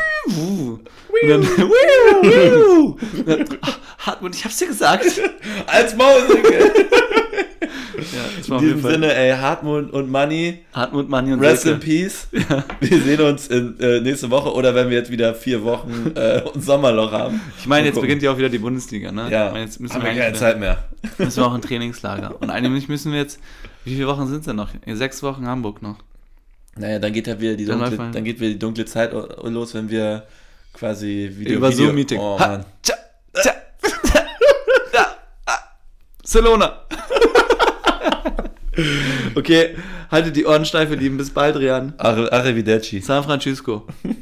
Und dann, und dann, ach, Hartmut, ich hab's dir gesagt. Als Mausige. Ja, das In war auf jeden diesem Fall Sinne, ey, Hartmut und Manni, Hartmut, Manni und rest Silke. in peace. Wir sehen uns in, äh, nächste Woche oder wenn wir jetzt wieder vier Wochen äh, ein Sommerloch haben. Ich meine, Mal jetzt gucken. beginnt ja auch wieder die Bundesliga, ne? Ja, Ich meine, jetzt müssen haben wir, wir keine eigentlich Zeit mehr. wieder, müssen wir auch ein Trainingslager. Und eigentlich müssen wir jetzt, wie viele Wochen sind es denn noch? Sechs Wochen Hamburg noch. Naja, dann geht ja wieder die Dann dunkle, läuft man- dann geht wieder die dunkle Zeit los, wenn wir quasi Video, Über Video, Zoom-Meeting. Oh, Ha, Mann. tja, tja, da, ah, Barcelona. Okay, haltet die Ohren steif, ihr Lieben. Bis bald, Rian. Arre- Arrivederci. San Francisco.